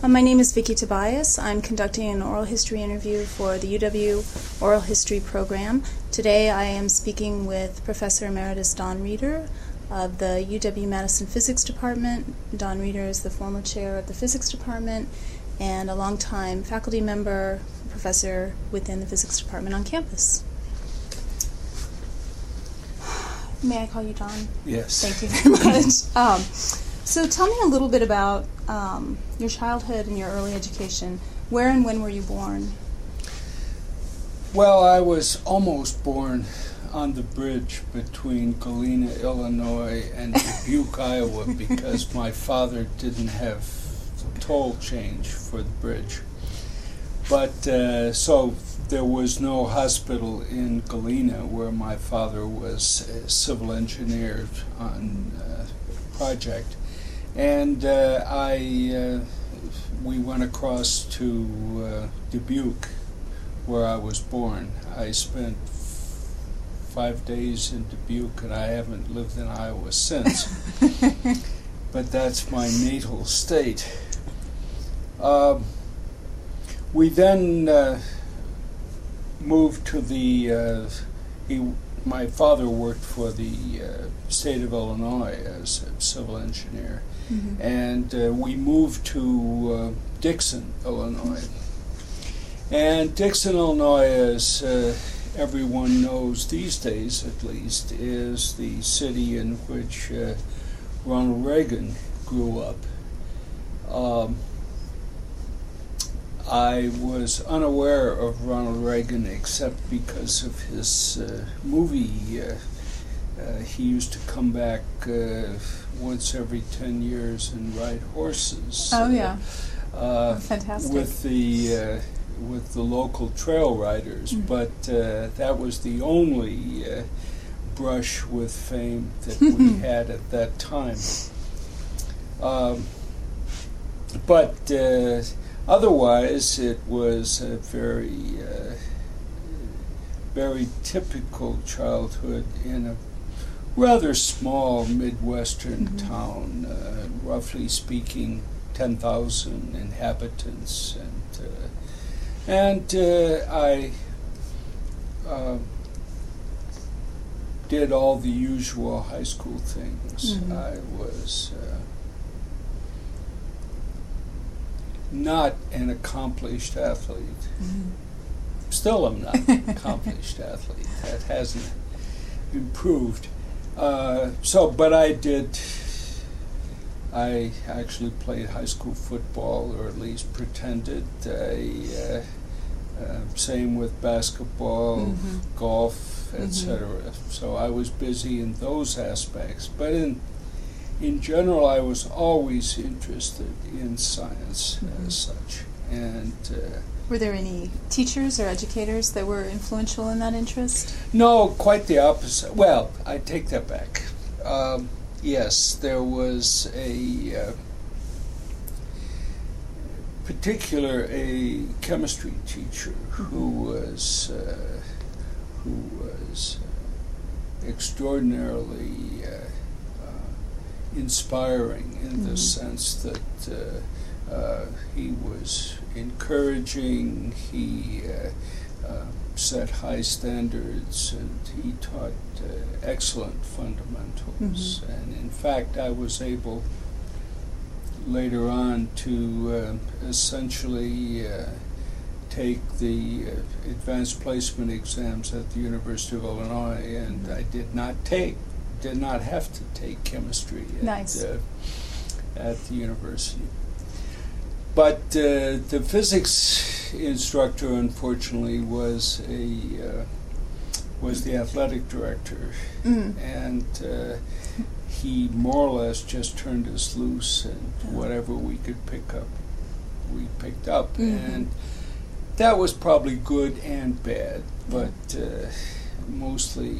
My name is Vicki Tobias. I'm conducting an oral history interview for the UW Oral History program. Today I am speaking with Professor Emeritus Don Reeder of the UW-Madison Physics Department. Don Reeder is the former chair of the Physics Department and a longtime faculty member, professor within the Physics Department on campus. May I call you Don? Yes. Thank you very much. So tell me a little bit about your childhood and your early education. Where and when were you born? Well, I was almost born on the bridge between Galena, Illinois and Dubuque, Iowa, because my father didn't have toll change for the bridge. But so there was no hospital in Galena where my father was a civil engineer on a project. And we went across to Dubuque, where I was born. I spent 5 days in Dubuque, and I haven't lived in Iowa since. But that's my natal state. We then moved to the. My father worked for the state of Illinois as a civil engineer, and we moved to Dixon, Illinois. And Dixon, Illinois, as everyone knows these days at least, is the city in which Ronald Reagan grew up. I was unaware of Ronald Reagan except because of his movie. He used to come back once every 10 years and ride horses. Oh, yeah. Fantastic. With the local trail riders, but that was the only brush with fame that we had at that time. But otherwise, it was a very, very typical childhood in a rather small Midwestern town, roughly speaking, 10,000 inhabitants, and I did all the usual high school things. I was not an accomplished athlete. Still am not an accomplished athlete. That hasn't improved. But I actually played high school football, or at least pretended. Same with basketball, golf, etc. So I was busy in those aspects. But in general, I was always interested in science as such. And were there any teachers or educators that were influential in that interest? No, quite the opposite. Well, I take that back. Yes, there was a chemistry teacher who was extraordinarily inspiring in the sense that he was encouraging, he set high standards, and he taught excellent fundamentals. And in fact, I was able later on to essentially take the advanced placement exams at the University of Illinois, and I did not have to take chemistry at the university. But the physics instructor, unfortunately, was the athletic director, and he more or less just turned us loose, and whatever we could pick up, we picked up, and that was probably good and bad, but mostly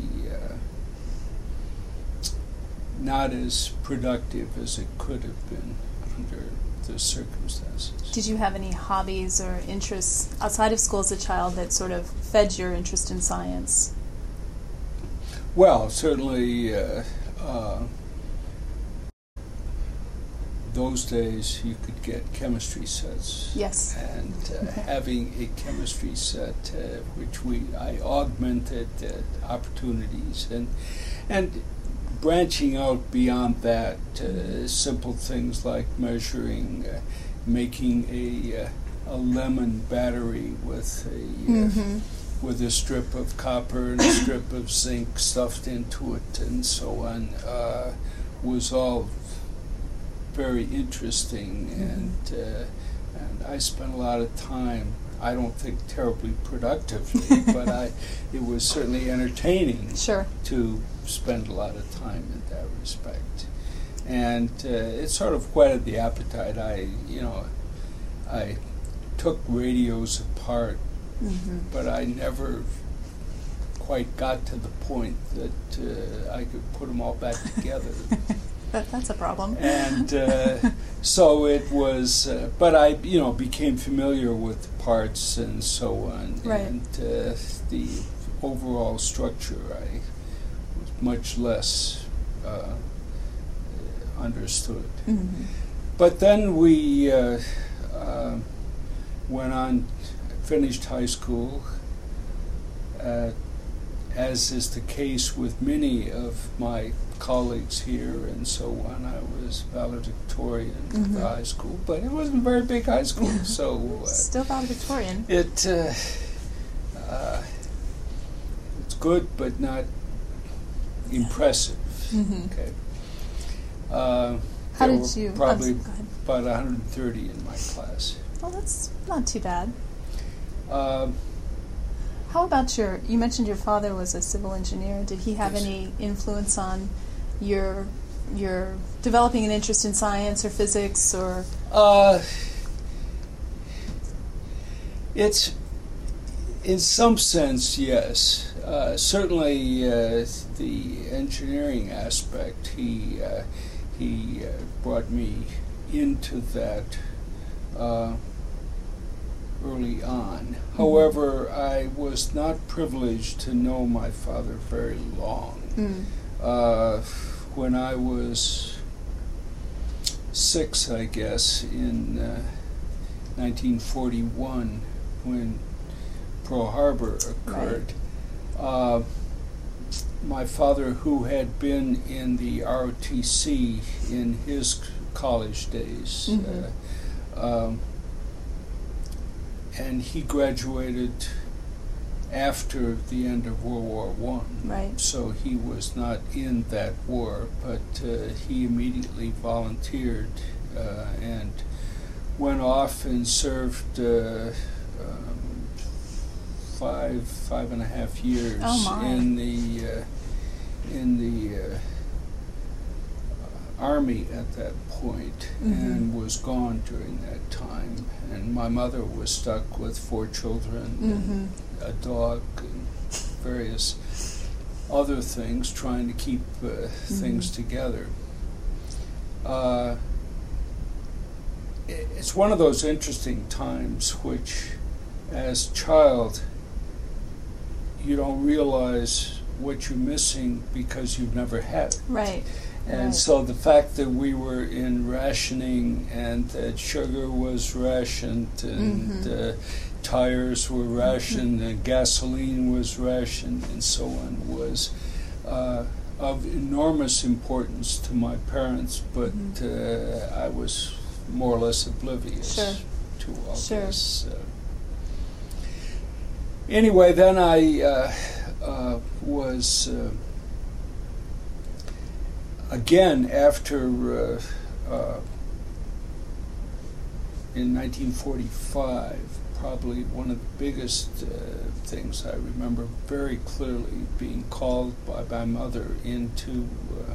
not as productive as it could have been under the circumstances. Did you have any hobbies or interests outside of school as a child that sort of fed your interest in science? Well, certainly those days you could get chemistry sets. Yes. And having a chemistry set, which I augmented opportunities and branching out beyond that, simple things like measuring, making a lemon battery with a strip of copper and a strip of zinc stuffed into it and so on, was all very interesting, and I spent a lot of time, I don't think terribly productively, but it was certainly entertaining to spend a lot of time in that respect. And it sort of whetted the appetite. I took radios apart, but I never quite got to the point that I could put them all back together. That's a problem. And so it was, but I, became familiar with the parts and so on, and the overall structure I was much less understood. But then we went on, finished high school. As is the case with many of my colleagues here and so on, I was valedictorian of the high school, but it wasn't a very big high school, so still valedictorian. It's good, but not impressive. Okay. How did you? Probably about 130 in my class. Well, that's not too bad. How about you mentioned your father was a civil engineer. Did he have any influence on your developing an interest in science or physics or? It's, in some sense, yes. Certainly the engineering aspect, he brought me into that early on. However, I was not privileged to know my father very long. When I was 6, I guess, in 1941, when Pearl Harbor occurred, my father, who had been in the ROTC in his college days, and he graduated after the end of World War I. Right. So he was not in that war, but he immediately volunteered and went off and served 5.5 years in the Army at that point, and was gone during that time. And my mother was stuck with 4 children, and a dog, and various other things, trying to keep things together. It's one of those interesting times which, as a child, you don't realize what you're missing because you've never had it. Right. And so the fact that we were in rationing and that sugar was rationed and tires were rationed and gasoline was rationed and so on was of enormous importance to my parents, but I was more or less oblivious to all this. Anyway, then I was... again, after, in 1945, probably one of the biggest things I remember very clearly, being called by my mother into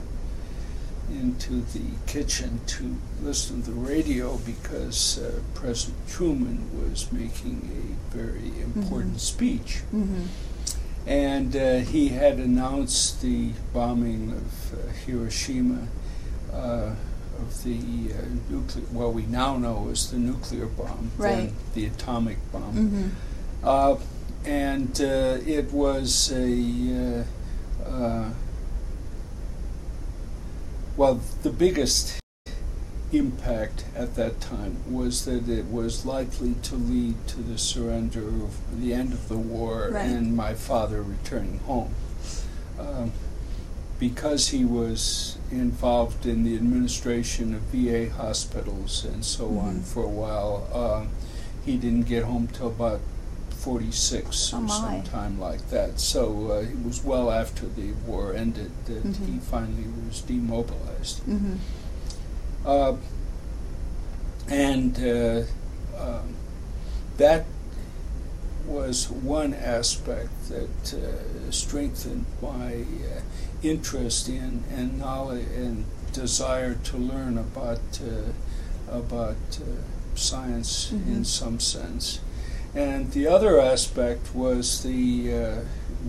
the kitchen to listen to the radio because President Truman was making a very important speech. And he had announced the bombing of Hiroshima, of the nuclear, well, we now know as the nuclear bomb, then the atomic bomb. And it was a, well, the biggest impact at that time was that it was likely to lead to the surrender of the end of the war Right. and my father returning home. Because he was involved in the administration of VA hospitals and so on for a while, he didn't get home till about 46 or sometime like that. So it was well after the war ended that he finally was demobilized. That was one aspect that strengthened my interest in and knowledge and desire to learn about science in some sense. And the other aspect was the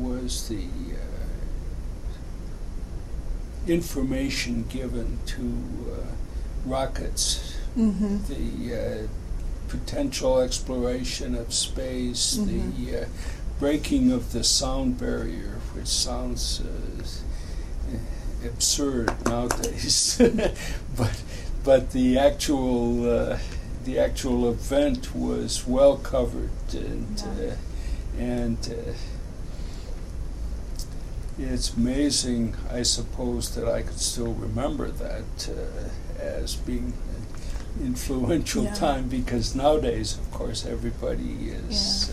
information given to rockets, the potential exploration of space, the breaking of the sound barrier, which sounds absurd nowadays, but the actual event was well covered, and it's amazing, I suppose, that I could still remember that as being an influential time, because nowadays, of course, everybody is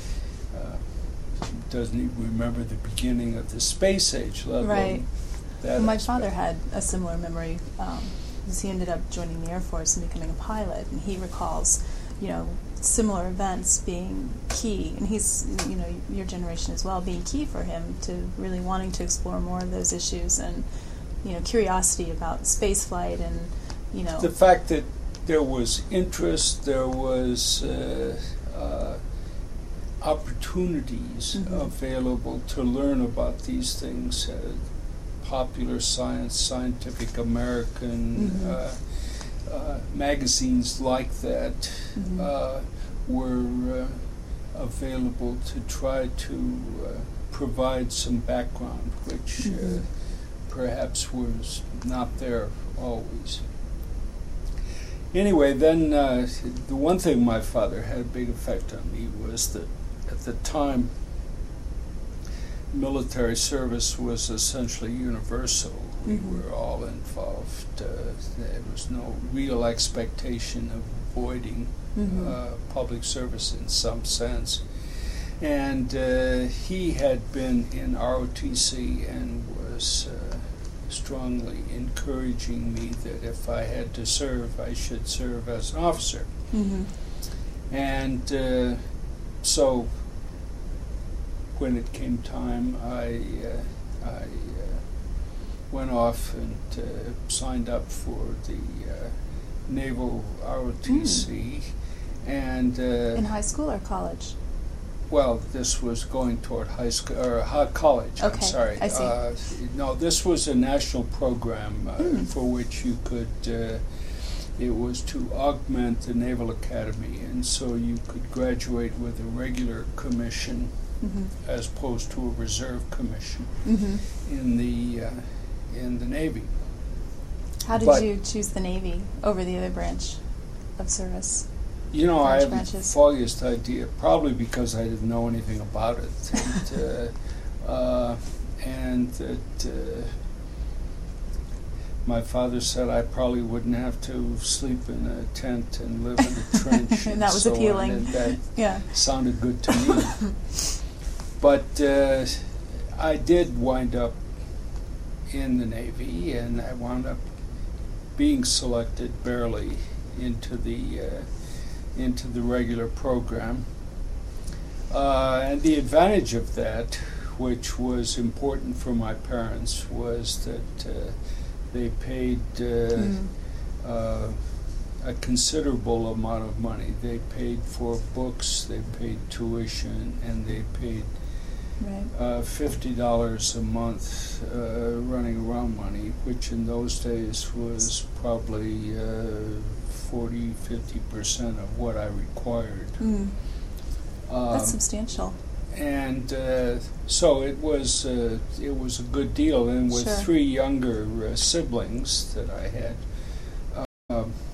doesn't even remember the beginning of the space age, let alone that. My father had a similar memory. Because he ended up joining the Air Force and becoming a pilot, and he recalls, similar events being key, and he's, your generation as well, being key for him to really wanting to explore more of those issues and, curiosity about space flight and, the fact that there was interest, there was opportunities available to learn about these things. Popular Science, Scientific American, magazines like that were available to try to provide some background, which perhaps was not there always. Anyway, then the one thing my father had a big effect on me was that at the time, military service was essentially universal. We were all involved. There was no real expectation of avoiding public service in some sense. And he had been in ROTC and was strongly encouraging me that if I had to serve, I should serve as an officer. And so when it came time, I went off and signed up for the Naval ROTC. And in high school or college? Well, this was going toward high school or college. Okay, I'm sorry. I see. No, this was a national program for which you could. It was to augment the Naval Academy, and so you could graduate with a regular commission as opposed to a reserve commission in the Navy. How did you choose the Navy over the other branch of service? I have the foggiest idea, probably because I didn't know anything about it. And that my father said I probably wouldn't have to sleep in a tent and live in a trench. And that was so appealing. And that sounded good to me. But I did wind up in the Navy, and I wound up being selected barely into the regular program. And the advantage of that, which was important for my parents, was that they paid a considerable amount of money. They paid for books, they paid tuition, and they paid $50 a month running around money, which in those days was probably 40-50% of what I required. That's substantial. And so it was a good deal. And with three younger siblings that I had,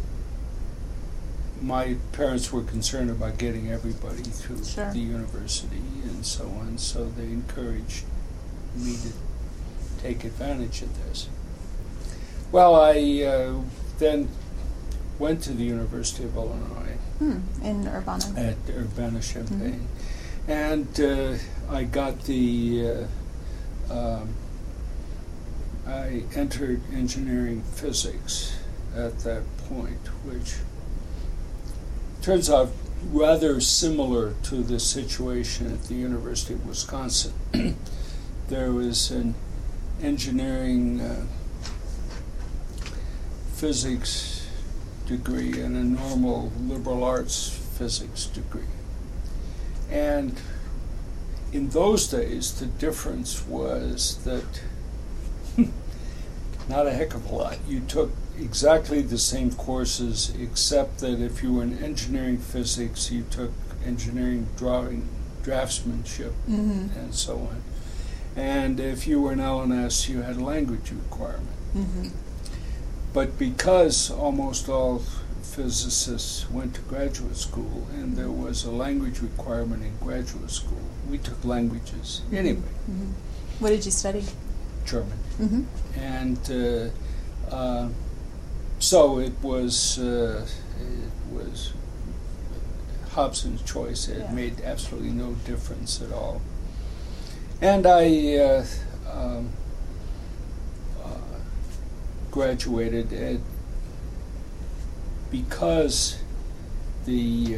my parents were concerned about getting everybody through Sure. the university and so on, so they encouraged me to take advantage of this. Well, I then went to the University of Illinois In Urbana. at Urbana-Champaign, and I got the I entered engineering physics at that point, which turns out rather similar to the situation at the University of Wisconsin. There was an engineering physics degree and a normal liberal arts physics degree. And in those days, the difference was that not a heck of a lot. You took exactly the same courses, except that if you were in engineering physics, you took engineering drawing, draftsmanship, and so on. And if you were in LNS, you had a language requirement. But because almost all physicists went to graduate school, and there was a language requirement in graduate school, we took languages anyway. What did you study? German. And so it was Hobson's choice. It made absolutely no difference at all. And I graduated because the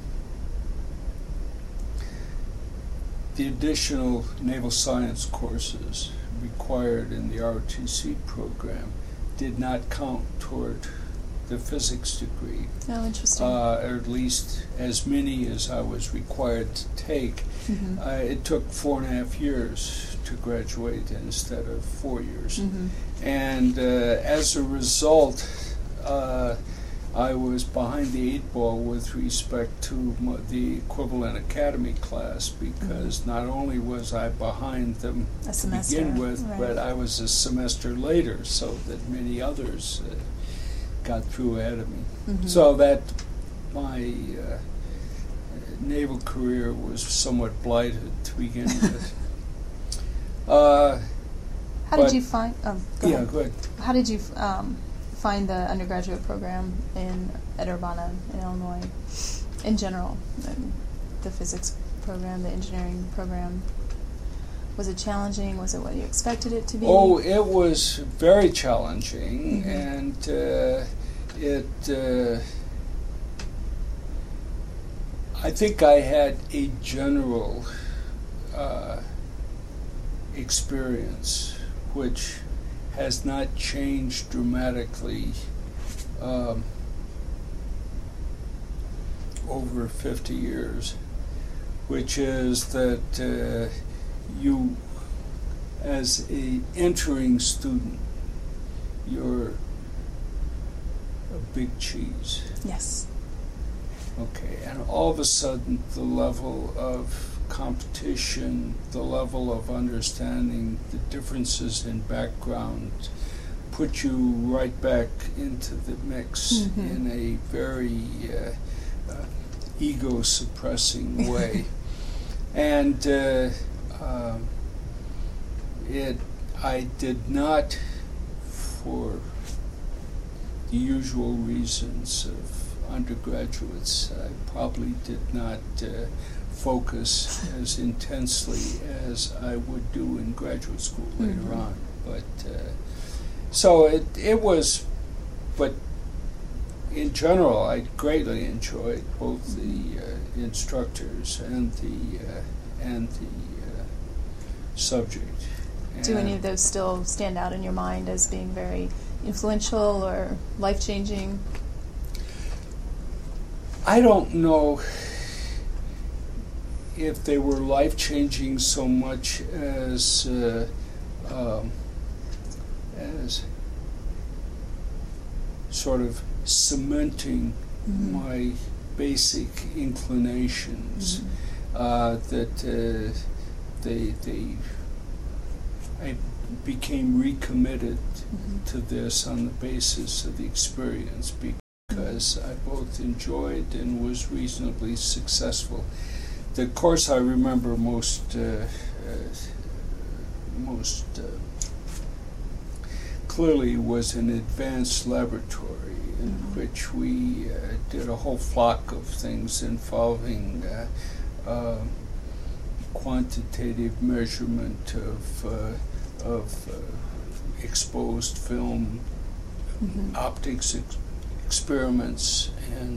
additional naval science courses required in the ROTC program did not count toward the physics degree. Oh, interesting. Or at least as many as I was required to take. It took 4.5 years to graduate instead of 4 years. And as a result, I was behind the 8 ball with respect to the equivalent academy class, because not only was I behind them to begin with, but I was a semester later, so that many others got through ahead of me. So that my naval career was somewhat blighted to begin with. How did you find? Go ahead. Go ahead. How did you find the undergraduate program at Urbana in Illinois, in general? The physics program, the engineering program. Was it challenging? Was it what you expected it to be? Oh, it was very challenging, and I think I had a general experience which has not changed dramatically over 50 years, which is that you, as a entering student, you're a big cheese. Yes. Okay, and all of a sudden the level of competition, the level of understanding the differences in background put you right back into the mix in a very ego-suppressing way. And I did not, for the usual reasons of undergraduates, I probably did not focus as intensely as I would do in graduate school later on. But so it was, but in general, I greatly enjoyed both the instructors and the subject. Do any of those still stand out in your mind as being very influential or life-changing? I don't know if they were life-changing so much as sort of cementing my basic inclinations. I became recommitted to this on the basis of the experience, because because I both enjoyed and was reasonably successful. The course I remember most clearly was an advanced laboratory in which we did a whole flock of things involving quantitative measurement of exposed film, optics experiments, and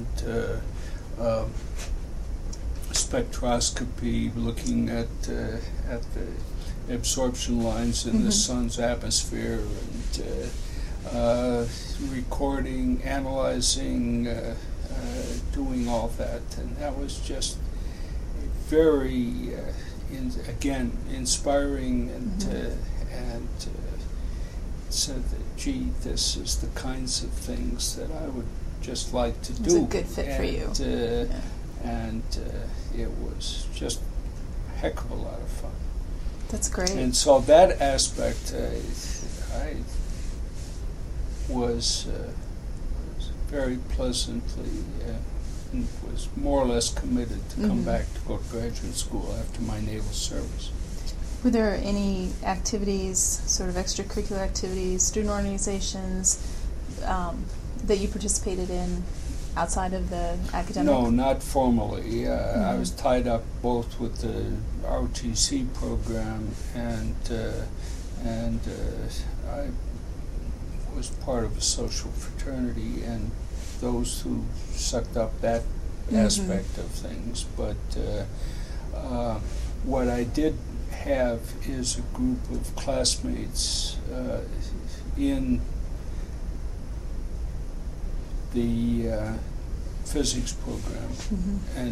spectroscopy, looking at the absorption lines in the sun's atmosphere, and recording, analyzing, doing all that. And that was just very, again, inspiring, and said that, gee, this is the kinds of things that I would just like to do. It's a good fit for you. And it was just a heck of a lot of fun. That's great. And so that aspect, I was very pleasantly, was more or less committed to come back to go to graduate school after my naval service. Were there any activities, sort of extracurricular activities, student organizations that you participated in outside of the academic? No, not formally. I was tied up both with the ROTC program and I was part of a social fraternity, and those who sucked up that aspect of things. But what I did have is a group of classmates in the physics program, and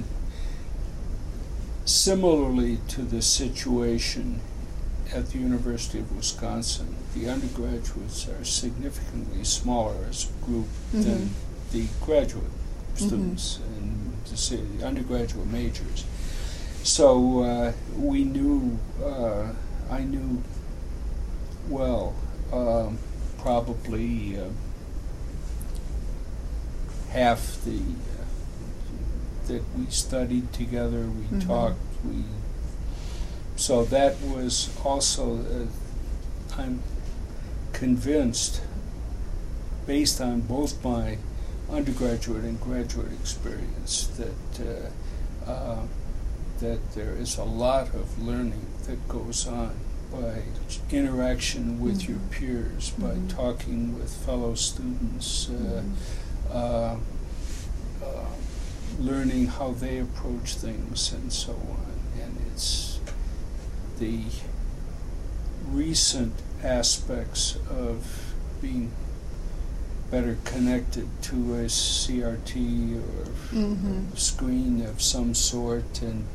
similarly to the situation at the University of Wisconsin, the undergraduates are significantly smaller as a group than the graduate students and the undergraduate majors. So we knew, I knew well, probably half that we studied together, we talked, so that was also, I'm convinced, based on both my undergraduate and graduate experience, that there is a lot of learning that goes on by interaction with your peers, by talking with fellow students, learning how they approach things, and so on. And it's the recent aspects of being better connected to a CRT or a screen of some sort, and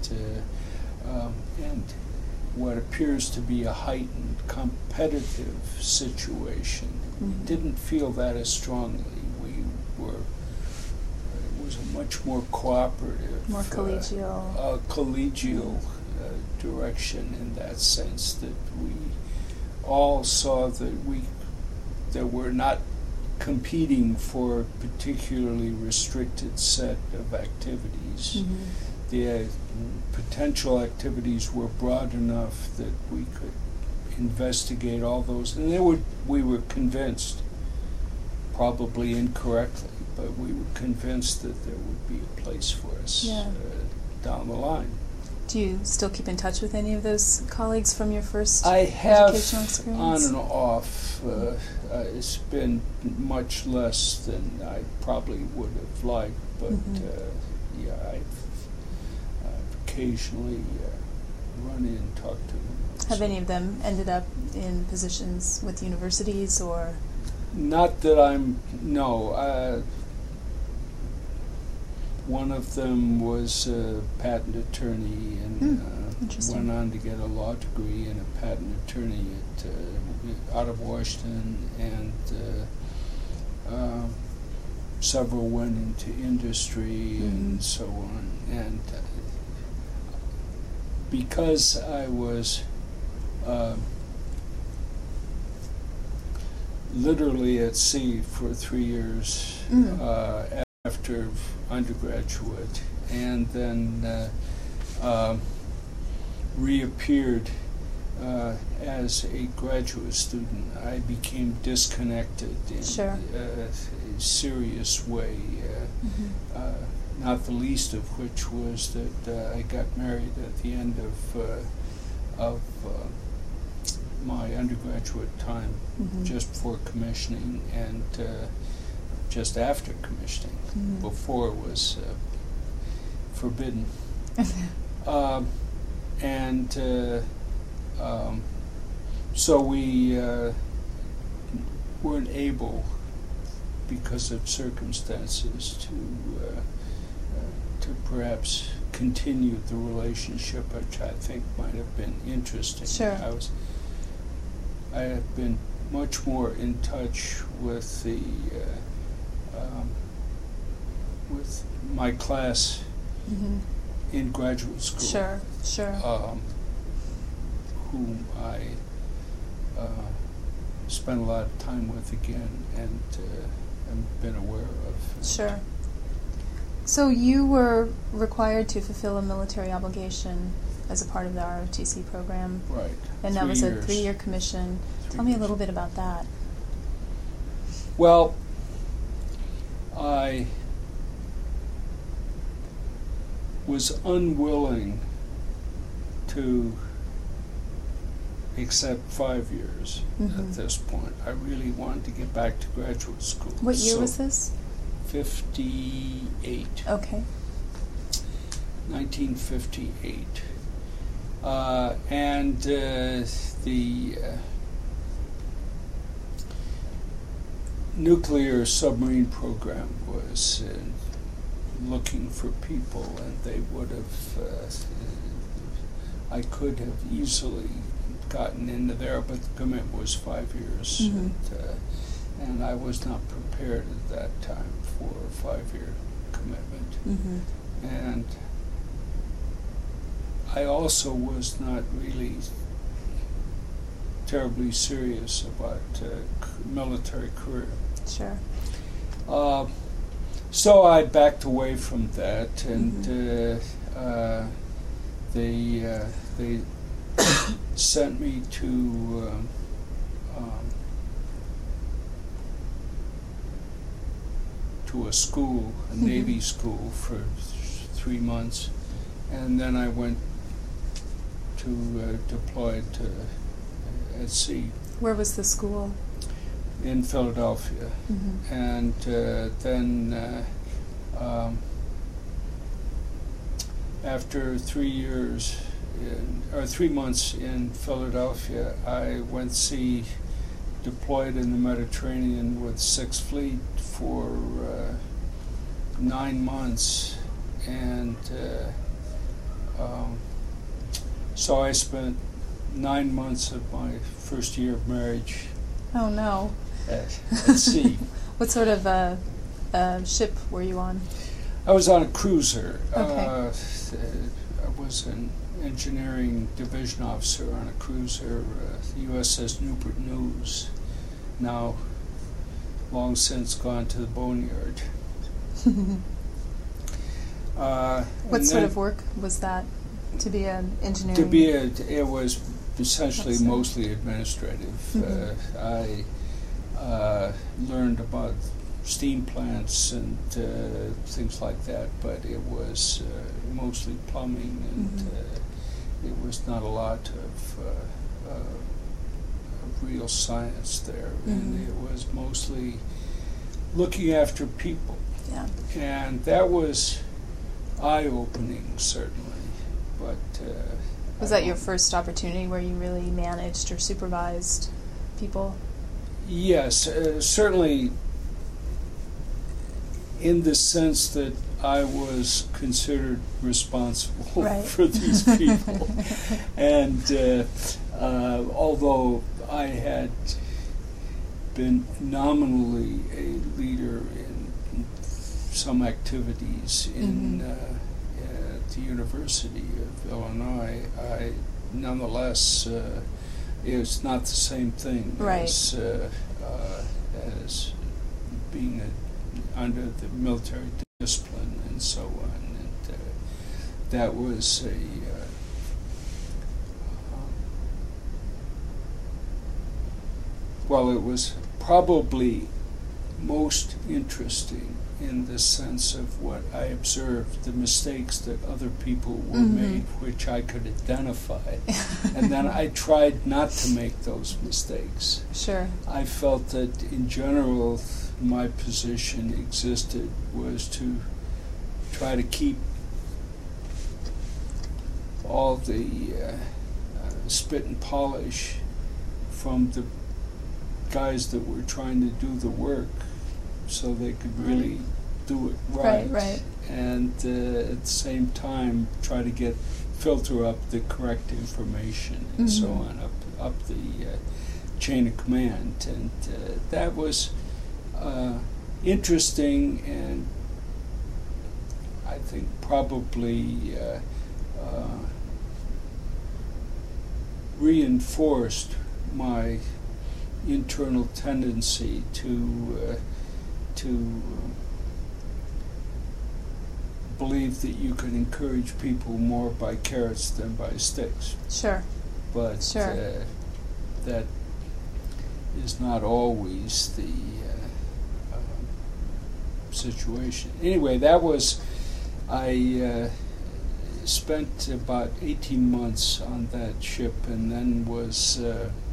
what appears to be a heightened competitive situation. We didn't feel that as strongly. We were, it was a much more cooperative, more collegial, direction, in that sense, that we all saw that we're not competing for a particularly restricted set of activities. The potential activities were broad enough that we could investigate all those, and we were convinced, probably incorrectly, but we were convinced that there would be a place for us down the line. Do you still keep in touch with any of those colleagues from your first educational experience? On and off. It's been much less than I probably would have liked, but I've occasionally run in and talked to them. Have any of them ended up in positions with universities, or? Not that no. One of them was a patent attorney and went on to get a law degree and a patent attorney out of Washington, and several went into industry and so on. And because I was literally at sea for 3 years after undergraduate, and then reappeared as a graduate student. I became disconnected in Sure. a serious way, not the least of which was that I got married at the end of my undergraduate time, just before commissioning and just after commissioning. Before it was forbidden. So we weren't able, because of circumstances, to perhaps continue the relationship, which I think might have been interesting. Sure. I have been much more in touch with with my class in graduate school. Sure. Whom I spent a lot of time with again and been aware of. Sure. So you were required to fulfill a military obligation as a part of the ROTC program. Right. And that was a 3-year commission. Tell me a little bit about that. Well, I was unwilling to accept 5 years at this point. I really wanted to get back to graduate school. What year was this? 58. Okay. 1958. And the nuclear submarine program was looking for people, and they would have, I could have easily gotten into there, but the commitment was 5 years, and I was not prepared at that time for a 5-year commitment. And I also was not really terribly serious about military career. Sure. So I backed away from that, and they sent me to a school, a Navy school, for 3 months, and then I went to deployed at sea. Where was the school? In Philadelphia. And then after 3 years, or 3 months in Philadelphia, I went to sea, deployed in the Mediterranean with 6th Fleet for 9 months, and so I spent 9 months of my first year of marriage Oh no. at sea. What sort of ship were you on? I was on a cruiser. Okay. I was an engineering division officer on a cruiser, the USS Newport News, now long since gone to the boneyard. What sort of work was that? To be an engineering? It was essentially mostly administrative. I learned about steam plants and things like that, but it was mostly plumbing, and it was not a lot of real science there, and it was mostly looking after people. Yeah. And that was eye-opening, certainly. But was that your first opportunity where you really managed or supervised people? Yes, certainly in the sense that I was considered responsible for these people. And although I had been nominally a leader in some activities in the University of Illinois, I nonetheless, it's not the same thing as being under the military and so on. And that was well, it was probably most interesting in the sense of what I observed, the mistakes that other people were made, which I could identify. And then I tried not to make those mistakes. Sure. I felt that in general my position existed was to try to keep all the spit and polish from the guys that were trying to do the work, so they could really do it right. Right. And at the same time try to filter up the correct information and so on up the chain of command. And that was interesting, and I think probably reinforced my internal tendency to believe that you can encourage people more by carrots than by sticks. Sure. But Sure. That is not always the situation. Anyway, that was, I spent about 18 months on that ship, and then was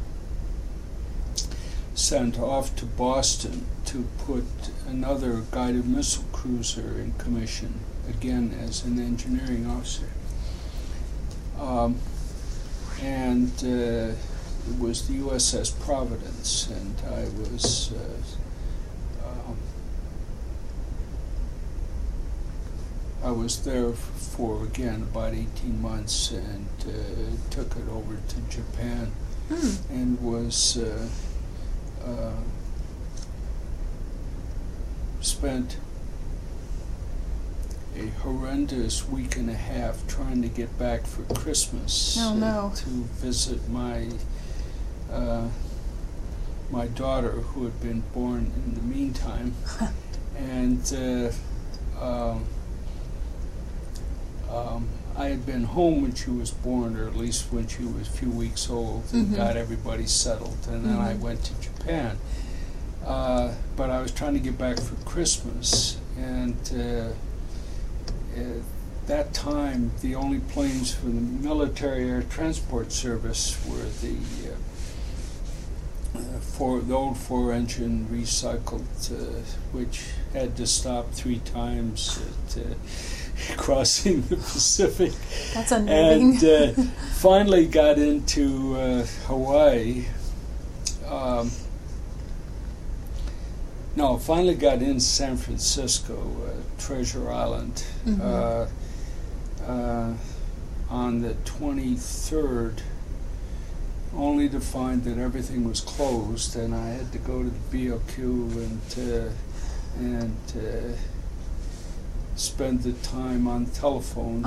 sent off to Boston to put another guided missile cruiser in commission, again as an engineering officer. And it was the USS Providence, and I was there for, again, about 18 months, and took it over to Japan, and was spent a horrendous week and a half trying to get back for Christmas to visit my my daughter, who had been born in the meantime. And I had been home when she was born, or at least when she was a few weeks old, and got everybody settled, and then I went to Japan. But I was trying to get back for Christmas, and at that time the only planes for the Military Air Transport Service were the old four-engine recycled, which had to stop 3 times at crossing the Pacific. That's unnerving. And finally got into Hawaii. Finally got in San Francisco, Treasure Island, on the 23rd, only to find that everything was closed, and I had to go to the BOQ and spend the time on telephone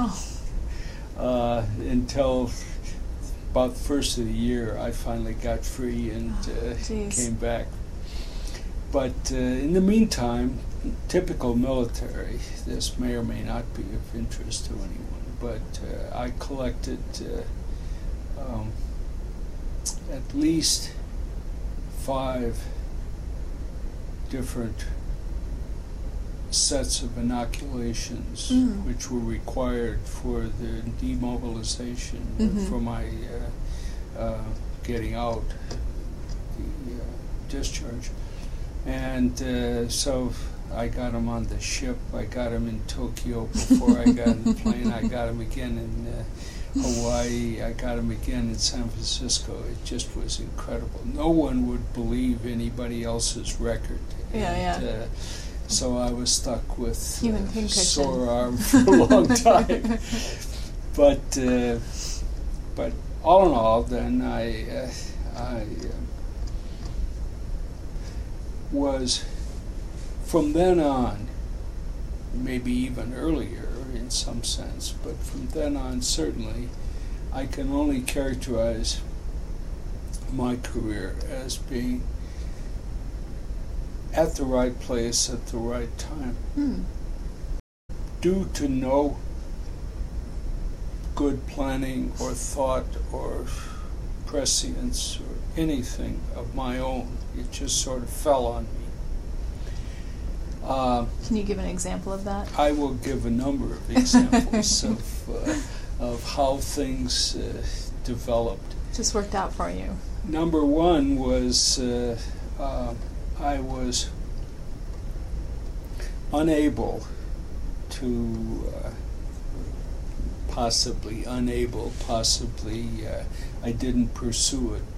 until about the first of the year. I finally got free and came back. But in the meantime, typical military, this may or may not be of interest to anyone, but I collected at least 5 different sets of inoculations which were required for the demobilization, for my getting out, the discharge. And so I got him on the ship. I got him in Tokyo before I got in the plane. I got him again in Hawaii. I got him again in San Francisco. It just was incredible. No one would believe anybody else's record. So I was stuck with sore arm for a long time. But all in all, then I was, from then on, maybe even earlier in some sense, but from then on certainly, I can only characterize my career as being at the right place at the right time. due to no good planning or thought or prescience or anything of my own. It just sort of fell on me. Can you give an example of that? I will give a number of examples of how things developed. Just worked out for you. Number one was I was unable to, possibly I didn't pursue it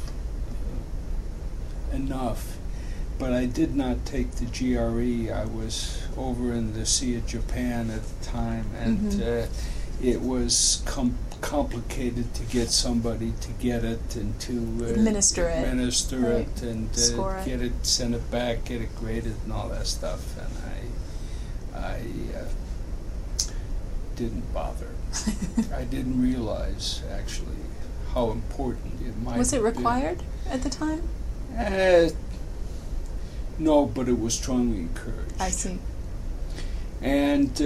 enough, but I did not take the GRE. I was over in the Sea of Japan at the time, and it was complicated to get somebody to get it and to administer it, and get it, send it back, get it graded, and all that stuff. And I didn't bother. I didn't realize actually how important it might. Was it required at the time? No, but it was strongly encouraged. I see. And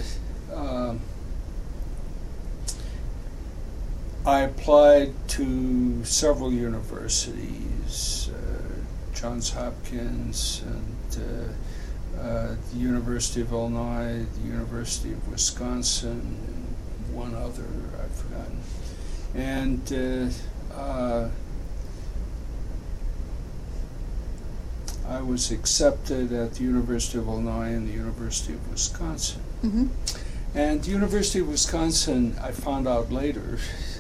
I applied to several universities, Johns Hopkins and the University of Illinois, the University of Wisconsin, and one other I've forgotten. And I was accepted at the University of Illinois and the University of Wisconsin. Mm-hmm. And the University of Wisconsin, I found out later,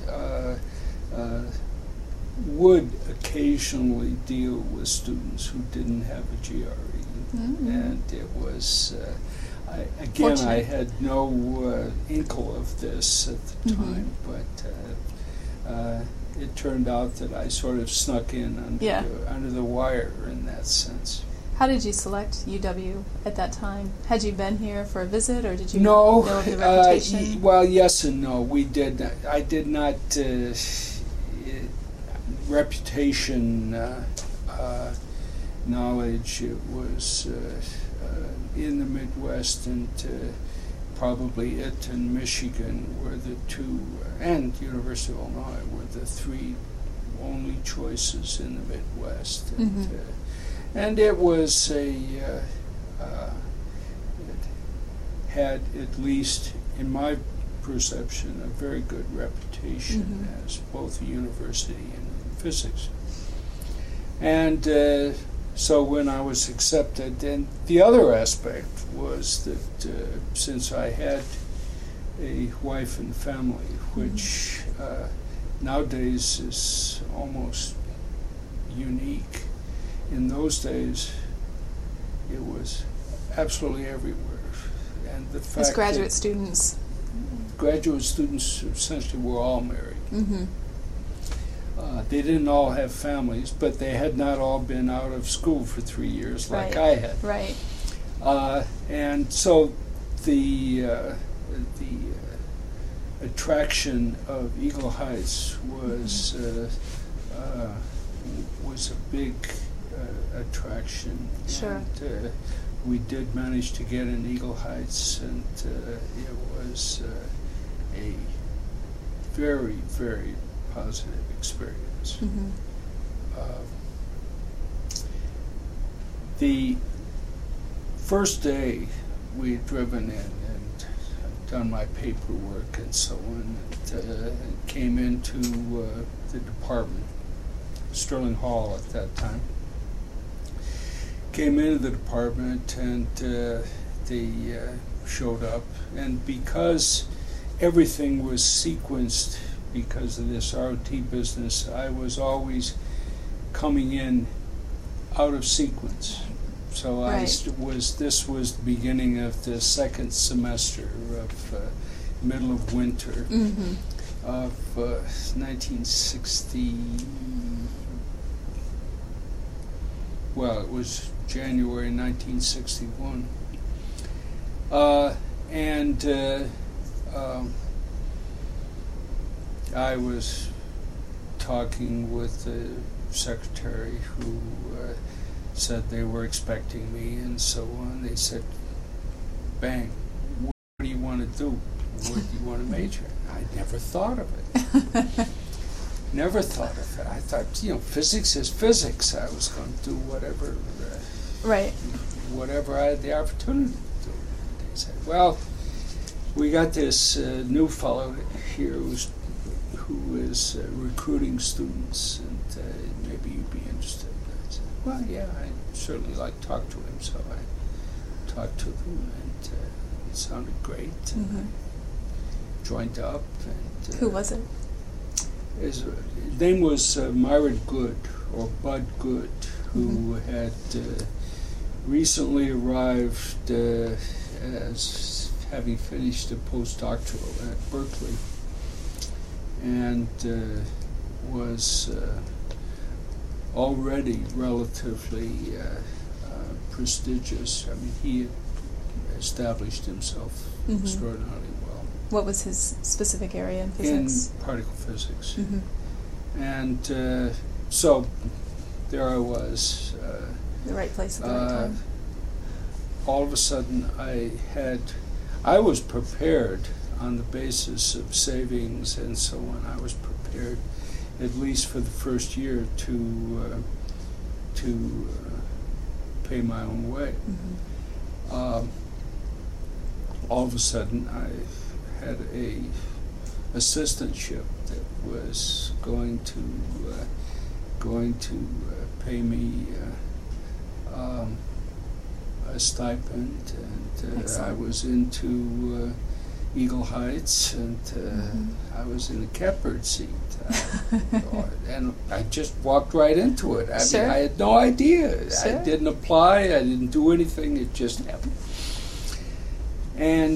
would occasionally deal with students who didn't have a GRE. Mm-hmm. And it was, I had no inkle of this at the time, but it turned out that I sort of snuck in under the wire in that sense. How did you select UW at that time? Had you been here for a visit, or did you know of the reputation? Well, yes and no. We did. I did not. Reputation knowledge. It was in the Midwest, and probably it and Michigan were the two, and University of Illinois were the three only choices in the Midwest. And it was it had, at least in my perception, a very good reputation as both a university and in physics. And so when I was accepted, and the other aspect was that since I had a wife and family, which nowadays is almost unique, in those days it was absolutely everywhere. And the fact as graduate students essentially were all married. They didn't all have families, but they had not all been out of school for 3 years like I had. Right. And so the attraction of Eagle Heights was a big attraction. Sure. And we did manage to get in Eagle Heights, and it was a very, very positive experience. The first day we had driven in and done my paperwork and so on, and came into the department, Sterling Hall at that time. Came into the department, and they showed up, and because everything was sequenced because of this ROT business, I was always coming in out of sequence. So this was the beginning of the second semester of middle of winter of 1960. Well, it was January 1961. I was talking with the secretary who said they were expecting me and so on. They said, bang, want to do? What do you want to major in? I never thought of it. Never thought of it. I thought, physics is physics. I was going to do whatever, right. Whatever I had the opportunity to do. They said, well, we got this new fellow here who is recruiting students, and maybe you'd be interested. I said, well, yeah, I'd certainly like to talk to him. So I talked to them, and it sounded great. And I joined up. And who was it? His name was Myron Good, or Bud Good, who had recently arrived as having finished a postdoctoral at Berkeley, and was already relatively prestigious. I mean, he had established himself extraordinarily well. What was his specific area in physics? In particle physics. And so there I was. The right place at the right time. All of a sudden I was prepared on the basis of savings and so on. I was prepared, at least for the first year, to pay my own way. All of a sudden I had a assistantship that was going to pay me a stipend, and I was into Eagle Heights, and I was in a catbird seat, and I just walked right into it. I mean, I had no idea. I didn't apply. I didn't do anything. It just happened. And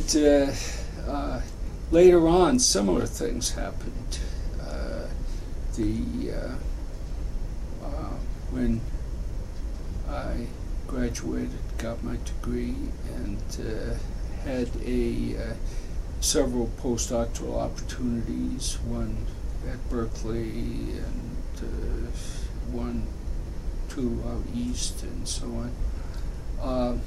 later on, similar things happened. When I graduated, got my degree, and had several postdoctoral opportunities, one at Berkeley and two out east and so on.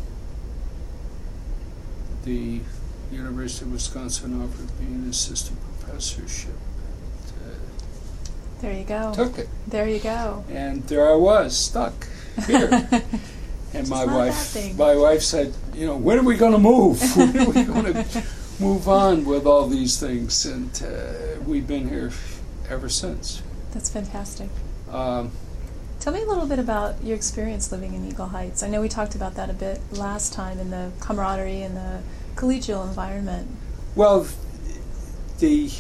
The University of Wisconsin offered me an assistant professorship. There you go. Took it. There you go. And there I was, stuck here. And my wife said, when are we going to move? When are we going to move on with all these things? And we've been here ever since. That's fantastic. Tell me a little bit about your experience living in Eagle Heights. I know we talked about that a bit last time, in the camaraderie and the collegial environment. Well, the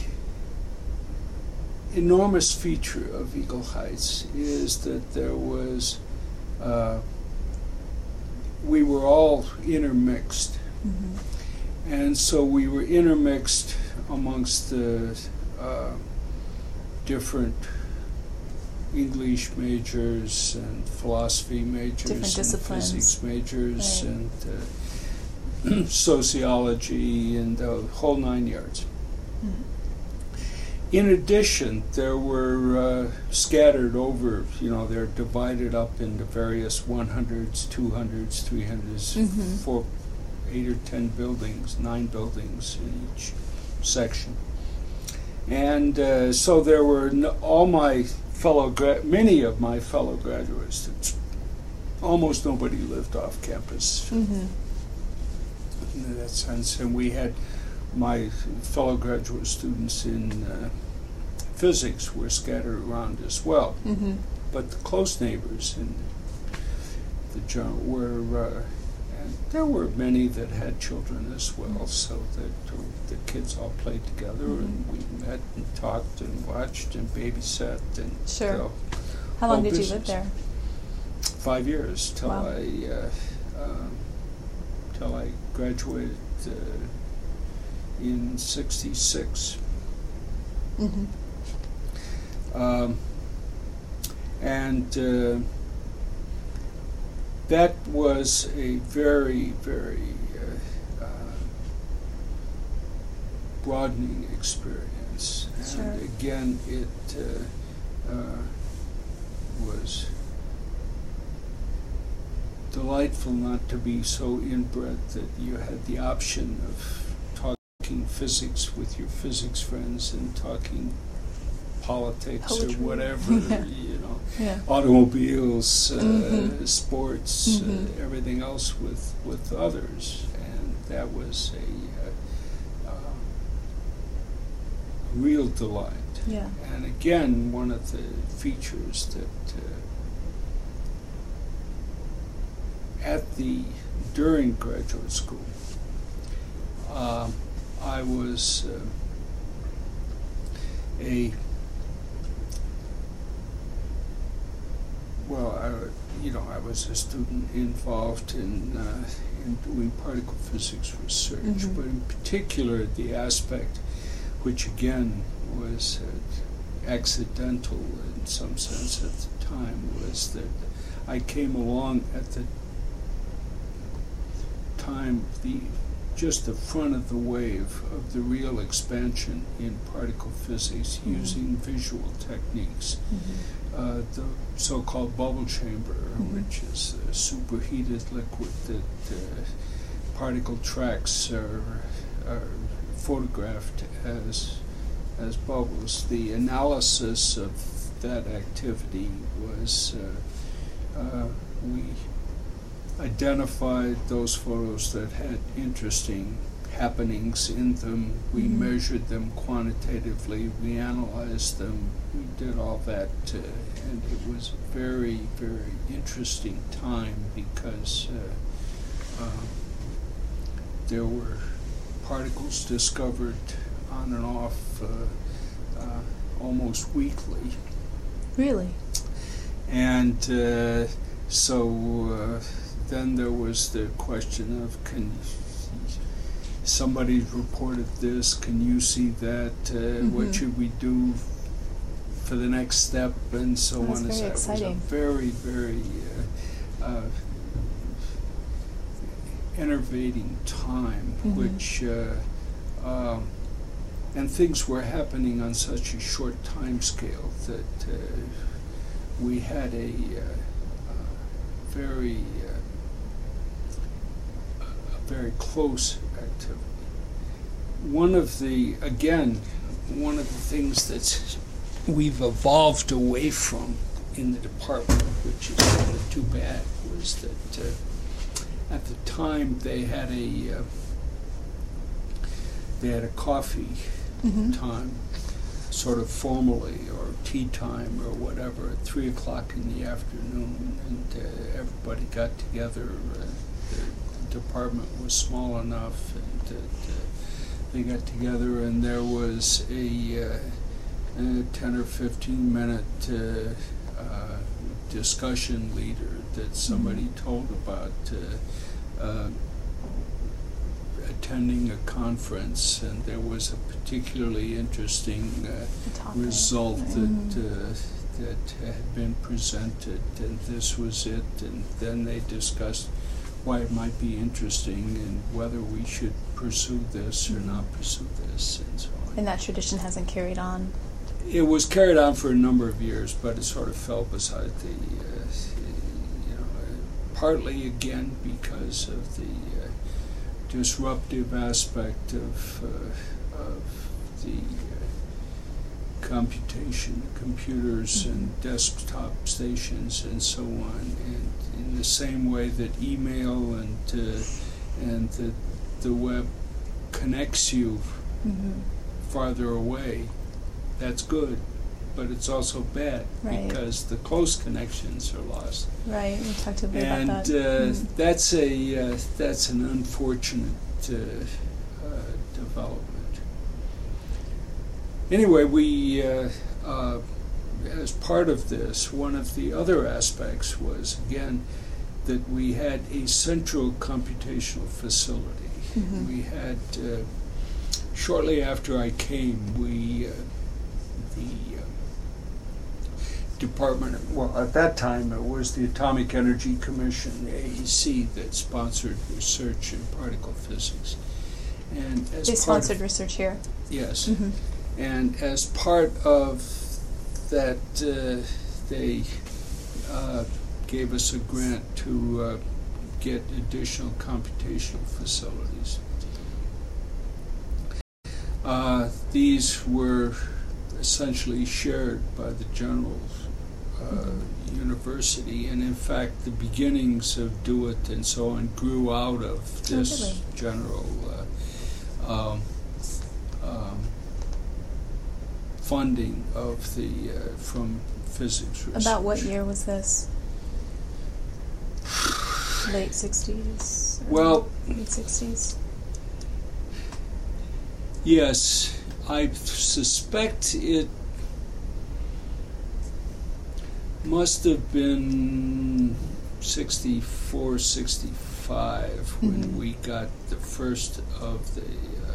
enormous feature of Eagle Heights is that there was, we were all intermixed. And so we were intermixed amongst the different English majors and philosophy majors and physics majors and sociology and the whole 9 yards. In addition, there were scattered over, they're divided up into various 100s, 200s, 300s, 8 or 10 buildings, 9 buildings in each section. And so there were many of my fellow graduate students. Almost nobody lived off campus in that sense. And we had my fellow graduate students in physics were scattered around as well. But the close neighbors in the journal were, and there were many that had children as well, so that the kids all played together, and we met and talked and watched and babysat. And how long did you live there? 5 years, till I graduated in '66. And that was a very, very broadening experience. And again, it was delightful not to be so inbred that you had the option of talking talking physics with your physics friends and talking politics Poetry. or whatever, Yeah. you know, Yeah. automobiles, Mhm. sports, Mhm. everything else with others, and that was a real delight. Yeah. And again, one of the features that during graduate school, I was I was a student involved in doing particle physics research, Mhm. but in particular the aspect, which again was accidental in some sense at the time, was that I came along at the time just the front of the wave of the real expansion in particle physics using visual techniques. The so-called bubble chamber, which is a superheated liquid that particle tracks are photographed as bubbles. The analysis of that activity was we identified those photos that had interesting happenings in them. We measured them quantitatively. We analyzed them. We did all that, and it was a very, very interesting time because there were particles discovered on and off almost weekly. Really? And so then there was the question of, somebody reported this, can you see that, what should we do for the next step, and so That's on. very It was a exciting. very, very enervating time, which and things were happening on such a short time scale that we had a very close activity. One of the things that we've evolved away from in the department, which is kind of too bad, was that at the time they had a coffee time, sort of formally, or tea time or whatever, at 3 o'clock in the afternoon, and everybody got together. The department was small enough, and they got together, and there was a 10 or 15 minute discussion leader that somebody told about attending a conference, and there was a particularly interesting result that had been presented, and this was it, and then they discussed why it might be interesting and whether we should pursue this or not pursue this, and so on. And that tradition hasn't carried on? It was carried on for a number of years, but it sort of fell beside the, partly again because of the disruptive aspect of the computation, computers and desktop stations and so on, and in the same way that email and the web connects you farther away, that's good, but it's also bad because the close connections are lost. Right, we talked a bit And about that. that's an unfortunate development. Anyway, we, as part of this, one of the other aspects was, again, that we had a central computational facility. We had, shortly after I came, the department, well, at that time it was the Atomic Energy Commission, AEC, that sponsored research in particle physics. And as They sponsored research here? Yes. And as part of that, they gave us a grant to get additional computational facilities. These were essentially shared by the General University, and in fact the beginnings of DeWitt and so on grew out of this general funding of the from physics research. About what year was this? Late 60s? Well, late 60s? Yes, I suspect it must have been 64, 65 when we got the first of the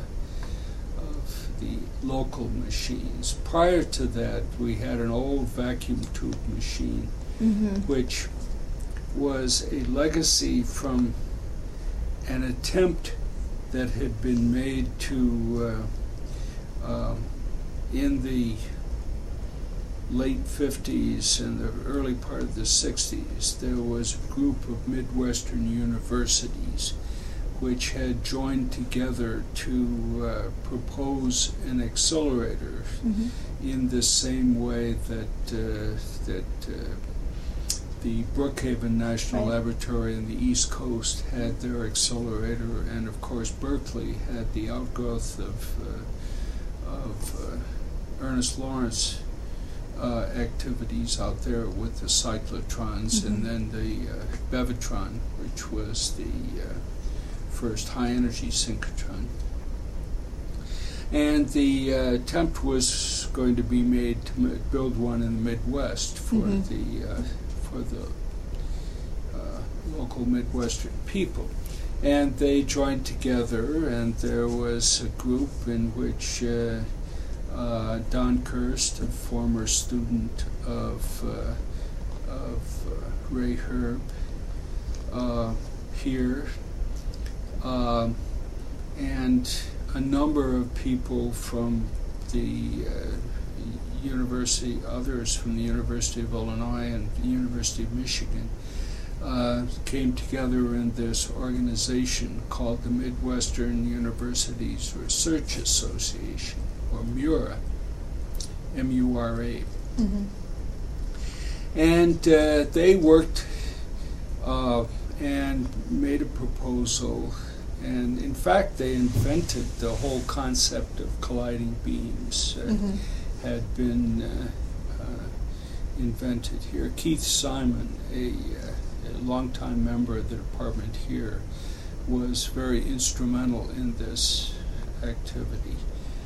local machines. Prior to that, we had an old vacuum tube machine, which was a legacy from an attempt that had been made to, in the late 50s and the early part of the 60s, there was a group of Midwestern universities which had joined together to propose an accelerator in the same way that the Brookhaven National Laboratory in the East Coast had their accelerator, and of course Berkeley had the outgrowth of Ernest Lawrence activities out there with the cyclotrons, and then the Bevatron, which was the first high-energy synchrotron. And the attempt was going to be made to build one in the Midwest for the local Midwestern people. And they joined together, and there was a group in which Don Kirst, a former student of Ray Herb here, and a number of people from the university, others from the University of Illinois and the University of Michigan, came together in this organization called the Midwestern Universities Research Association, or MURA, M-U-R-A. And they worked and made a proposal, and in fact they invented the whole concept of colliding beams. Had been invented here. Keith Simon, a longtime member of the department here, was very instrumental in this activity.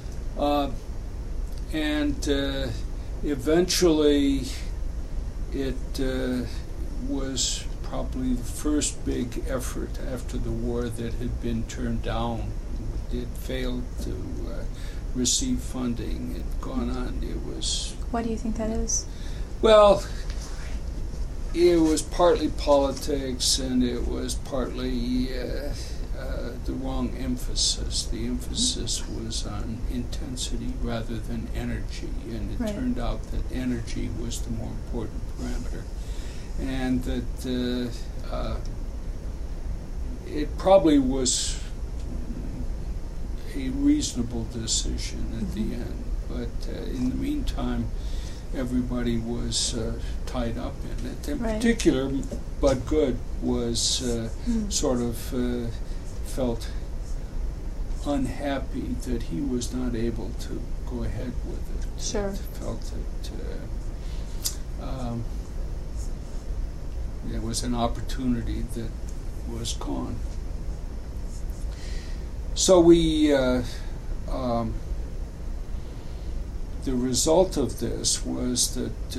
And eventually it was probably the first big effort after the war that had been turned down. It failed to receive funding. It had gone on. It was... Why do you think that is? Well, it was partly politics, and it was partly the wrong emphasis. The emphasis was on intensity rather than energy, and it turned out that energy was the more important parameter. And that it probably was a reasonable decision at the end, but in the meantime, everybody was tied up in it. In particular, Bud Good was sort of felt unhappy that he was not able to go ahead with it. Sure. Felt that there was an opportunity that was gone. So we, the result of this was that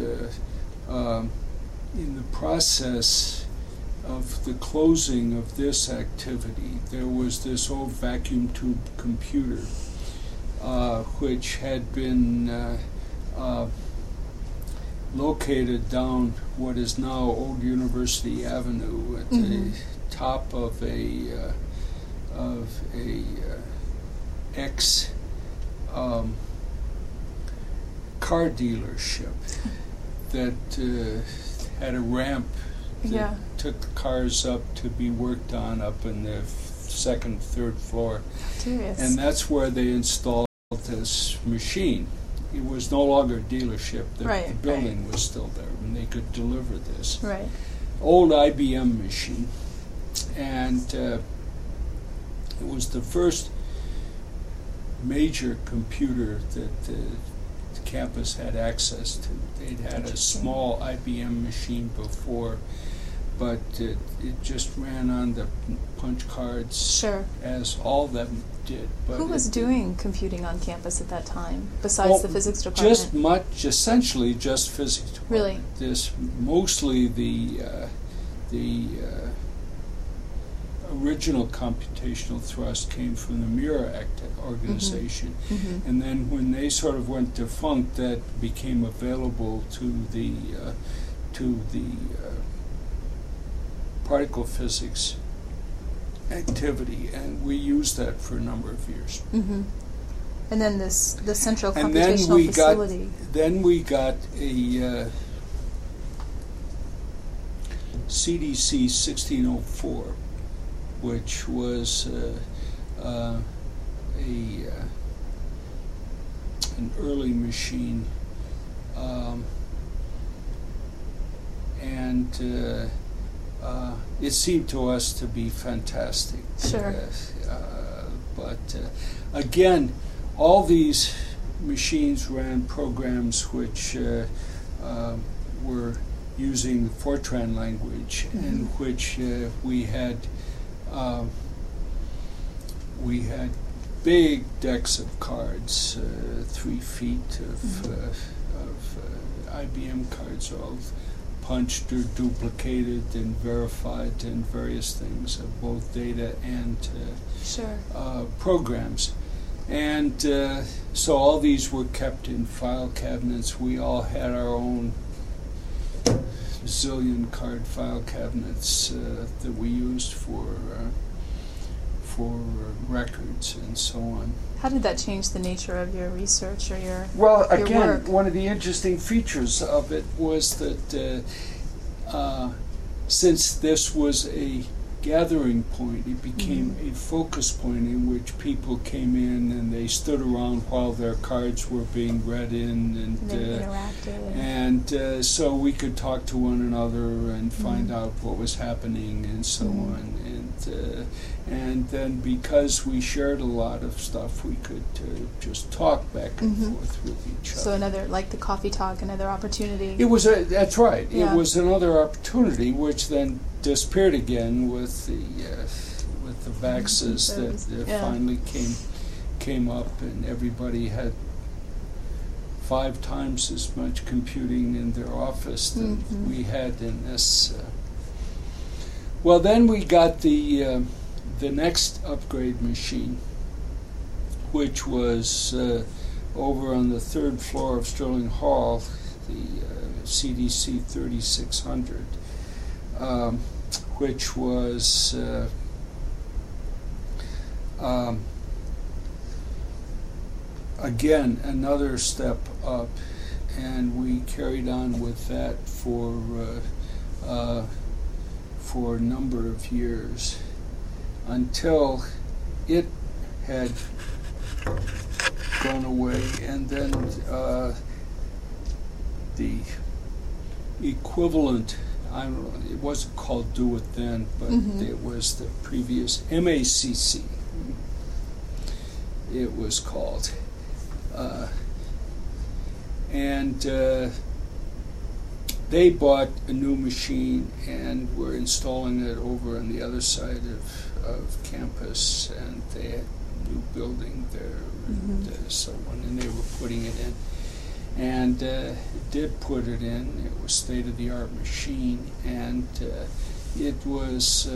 in the process of the closing of this activity, there was this old vacuum tube computer which had been located down what is now Old University Avenue at the top of a ex car dealership that had a ramp that took the cars up to be worked on up in the second, third floor. Serious. And that's where they installed this machine. It was no longer a dealership. The building was still there, and they could deliver this. Right. Old IBM machine. And it was the first major computer that the campus had access to. They'd had a small IBM machine before, but it just ran on the punch cards, sure, as all of them did. But who was doing computing on campus at that time, besides the physics department? Essentially just physics department. Really? This mostly the original computational thrust came from the Mira organization, and then when they sort of went defunct, that became available to the particle physics activity, and we used that for a number of years. And then the central computational facility. Then we got a CDC 1604, which was an early machine, and it seemed to us to be fantastic. Sure. But again, all these machines ran programs which were using the Fortran language, in which we had big decks of cards, 3 feet of IBM cards, all punched or duplicated and verified, and various things of both data and programs. And so all these were kept in file cabinets. We all had our own zillion card file cabinets that we used for records and so on. How did that change the nature of your research or your again, work? One of the interesting features of it was that since this was a gathering point, it became a focus point in which people came in and they stood around while their cards were being read in, and they interacted. And so we could talk to one another and find out what was happening and so on. And then because we shared a lot of stuff, we could just talk back and forth with each other. So another, like the coffee talk, another opportunity. It was that's right. Yeah. It was another opportunity, which then disappeared again with the vaxes that finally came up, and everybody had 5 times as much computing in their office than we had in this. Well, then we got the next upgrade machine, which was over on the 3rd floor of Sterling Hall, the CDC 3600, which was again another step up, and we carried on with that for a number of years until it had gone away, and then the equivalent, I don't know, it wasn't called Do It then, but it was the previous MACC, it was called. And they bought a new machine and were installing it over on the other side of campus, and they had a new building there and so on, and they were putting it in. And did put it in. It was state-of-the-art machine, and it was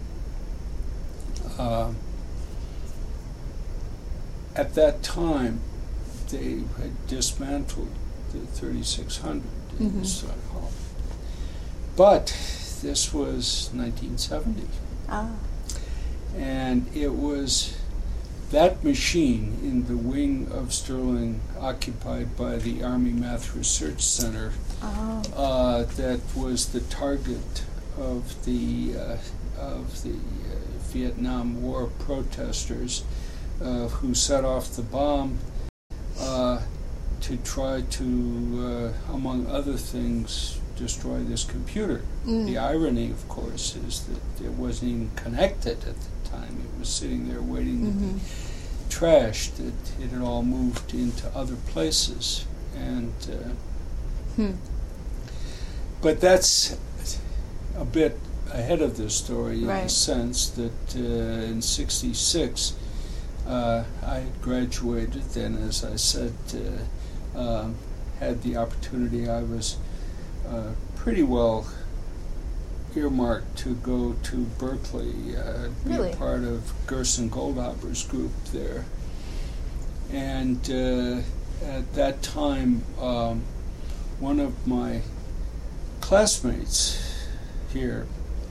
at that time they had dismantled the 3600 in Sterling Hall. But this was 1970. And it was that machine in the wing of Sterling occupied by the Army Math Research Center that was the target of the Vietnam War protesters who set off the bomb to try to, among other things, destroy this computer. The irony, of course, is that it wasn't even connected at the time. It was sitting there waiting to be trashed. It had all moved into other places. And but that's a bit ahead of this story in the sense that in '66 I had graduated, and as I said, had the opportunity. I was pretty well earmarked to go to Berkeley, be a part of Gerson Goldhaber's group there. And at that time, one of my classmates here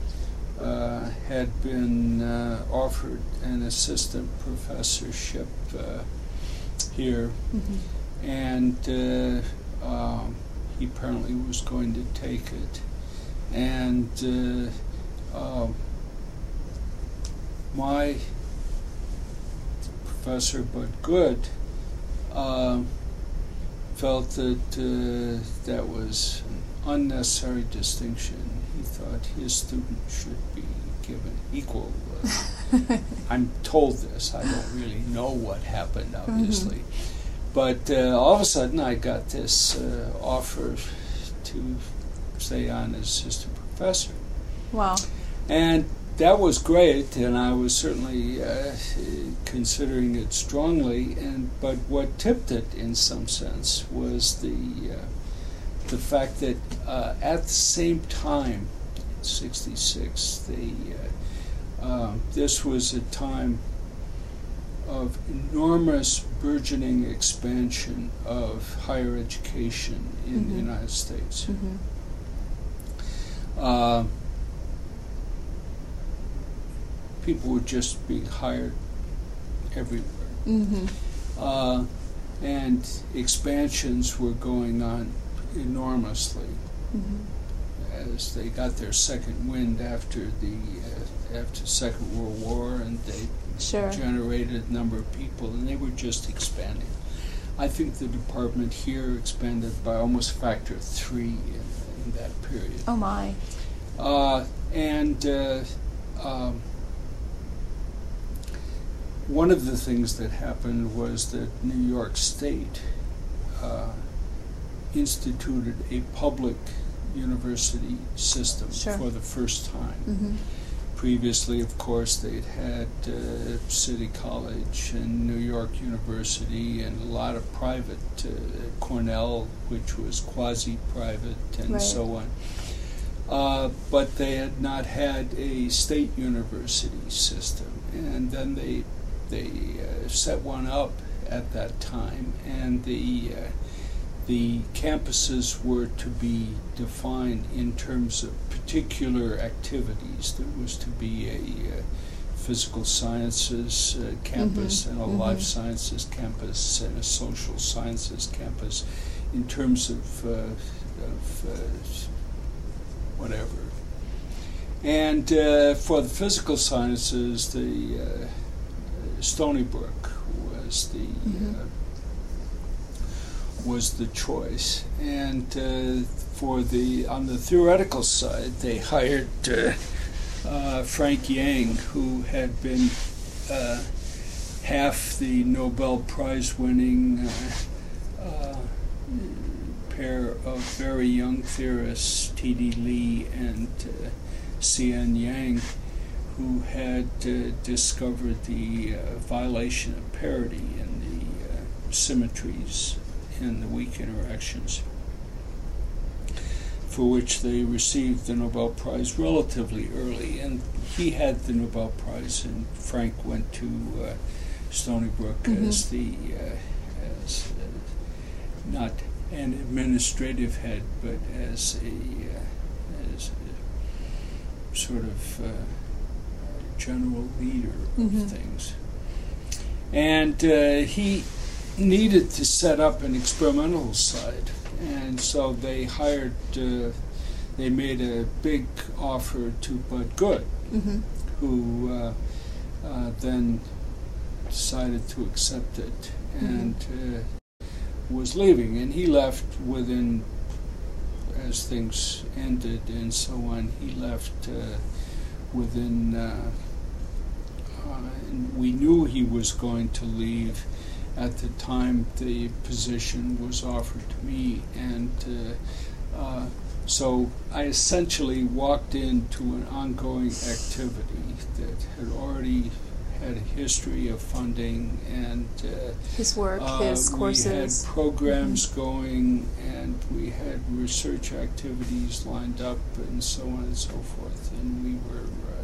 had been offered an assistant professorship here, and he apparently was going to take it. And my professor, Bud Good, felt that that was an unnecessary distinction. He thought his student should be given equal. I'm told this. I don't really know what happened, obviously. But all of a sudden I got this offer to stay on as assistant professor. Wow. And that was great, and I was certainly considering it strongly. But what tipped it, in some sense, was the fact that at the same time, in '66, this was a time of enormous burgeoning expansion of higher education in the United States. People were just being hired everywhere. And expansions were going on enormously as they got their second wind after the Second World War, and they generated a number of people, and they were just expanding. I think the department here expanded by almost a factor of 3 in that period. Oh my. One of the things that happened was that New York State instituted a public university system for the first time. Previously, of course, they'd had City College and New York University and a lot of private, Cornell, which was quasi-private, and so on. But they had not had a state university system. And then they set one up at that time, and the campuses were to be defined in terms of particular activities. There was to be a physical sciences campus and a life sciences campus and a social sciences campus in terms of whatever. And for the physical sciences, the Stony Brook was the choice, and on the theoretical side, they hired Frank Yang, who had been half the Nobel Prize-winning pair of very young theorists, T.D. Lee and C.N. Yang, who had discovered the violation of parity and the symmetries in the weak interactions, for which they received the Nobel Prize relatively early. And he had the Nobel Prize, and Frank went to Stony Brook as not an administrative head, but as a sort of general leader of things. And he needed to set up an experimental side, and so they they made a big offer to Bud Good, who then decided to accept it. And was leaving, and he left within, as things ended and so on, he left within, and we knew he was going to leave at the time the position was offered to me, and so I essentially walked into an ongoing activity that had already had a history of funding, and his work, his courses. We had programs going, and we had research activities lined up, and so on and so forth. And we were,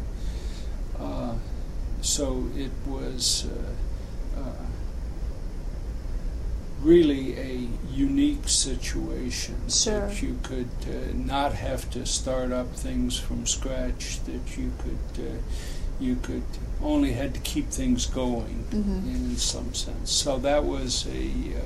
so it was really a unique situation. Sure. That you could not have to start up things from scratch, that you could only had to keep things going in some sense. So that was a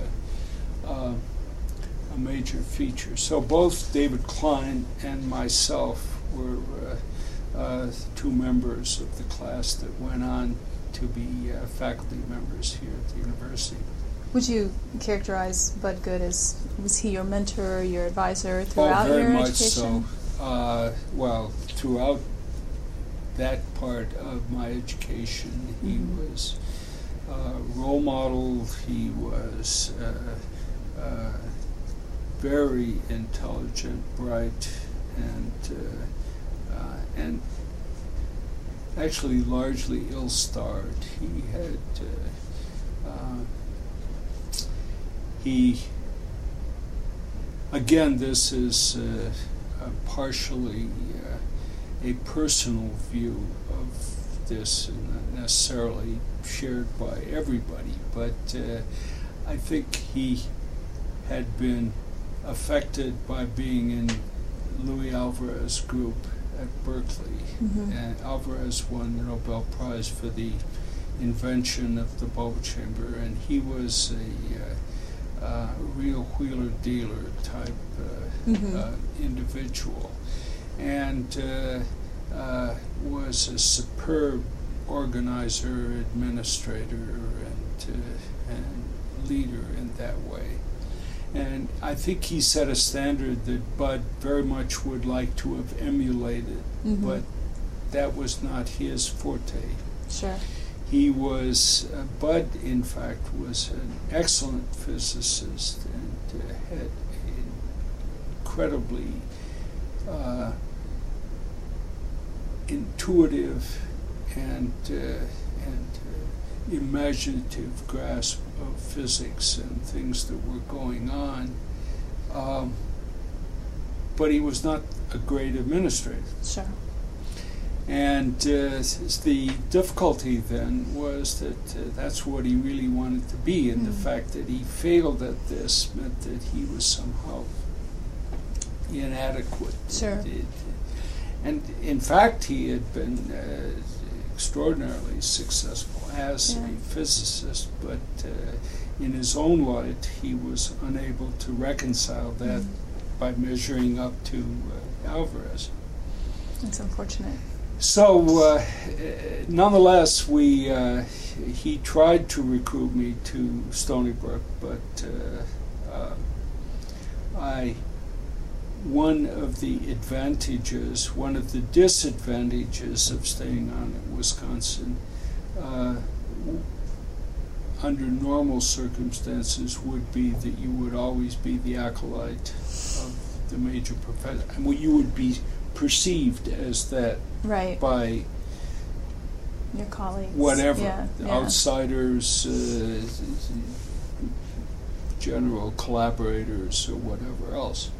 major feature. So both David Klein and myself were two members of the class that went on to be faculty members here at the university. Would you characterize Bud Good as, was he your mentor, your advisor throughout your education? Very much so. Well, throughout that part of my education, he was role model. He was very intelligent, bright, and actually largely ill-starred. He had again, this is partially a personal view of this, and not necessarily shared by everybody, but I think he had been affected by being in Louis Alvarez's group at Berkeley. And Alvarez won the Nobel Prize for the invention of the bulb chamber, and he was a real wheeler-dealer type individual, and was a superb organizer, administrator, and leader in that way. And I think he set a standard that Bud very much would like to have emulated, but that was not his forte. Sure. He was, Bud, in fact, was an excellent physicist and had incredibly intuitive and imaginative grasp of physics and things that were going on. But he was not a great administrator. Sure. And the difficulty then was that that's what he really wanted to be, and the fact that he failed at this meant that he was somehow inadequate. Sure. And in fact, he had been extraordinarily successful as a physicist, but in his own light, he was unable to reconcile that by measuring up to Alvarez. That's unfortunate. So, nonetheless, he tried to recruit me to Stony Brook, but one of the disadvantages of staying on at Wisconsin, under normal circumstances, would be that you would always be the acolyte of the major professor. I mean, you would be perceived as that by your colleagues, whatever, outsiders, general collaborators, or whatever else.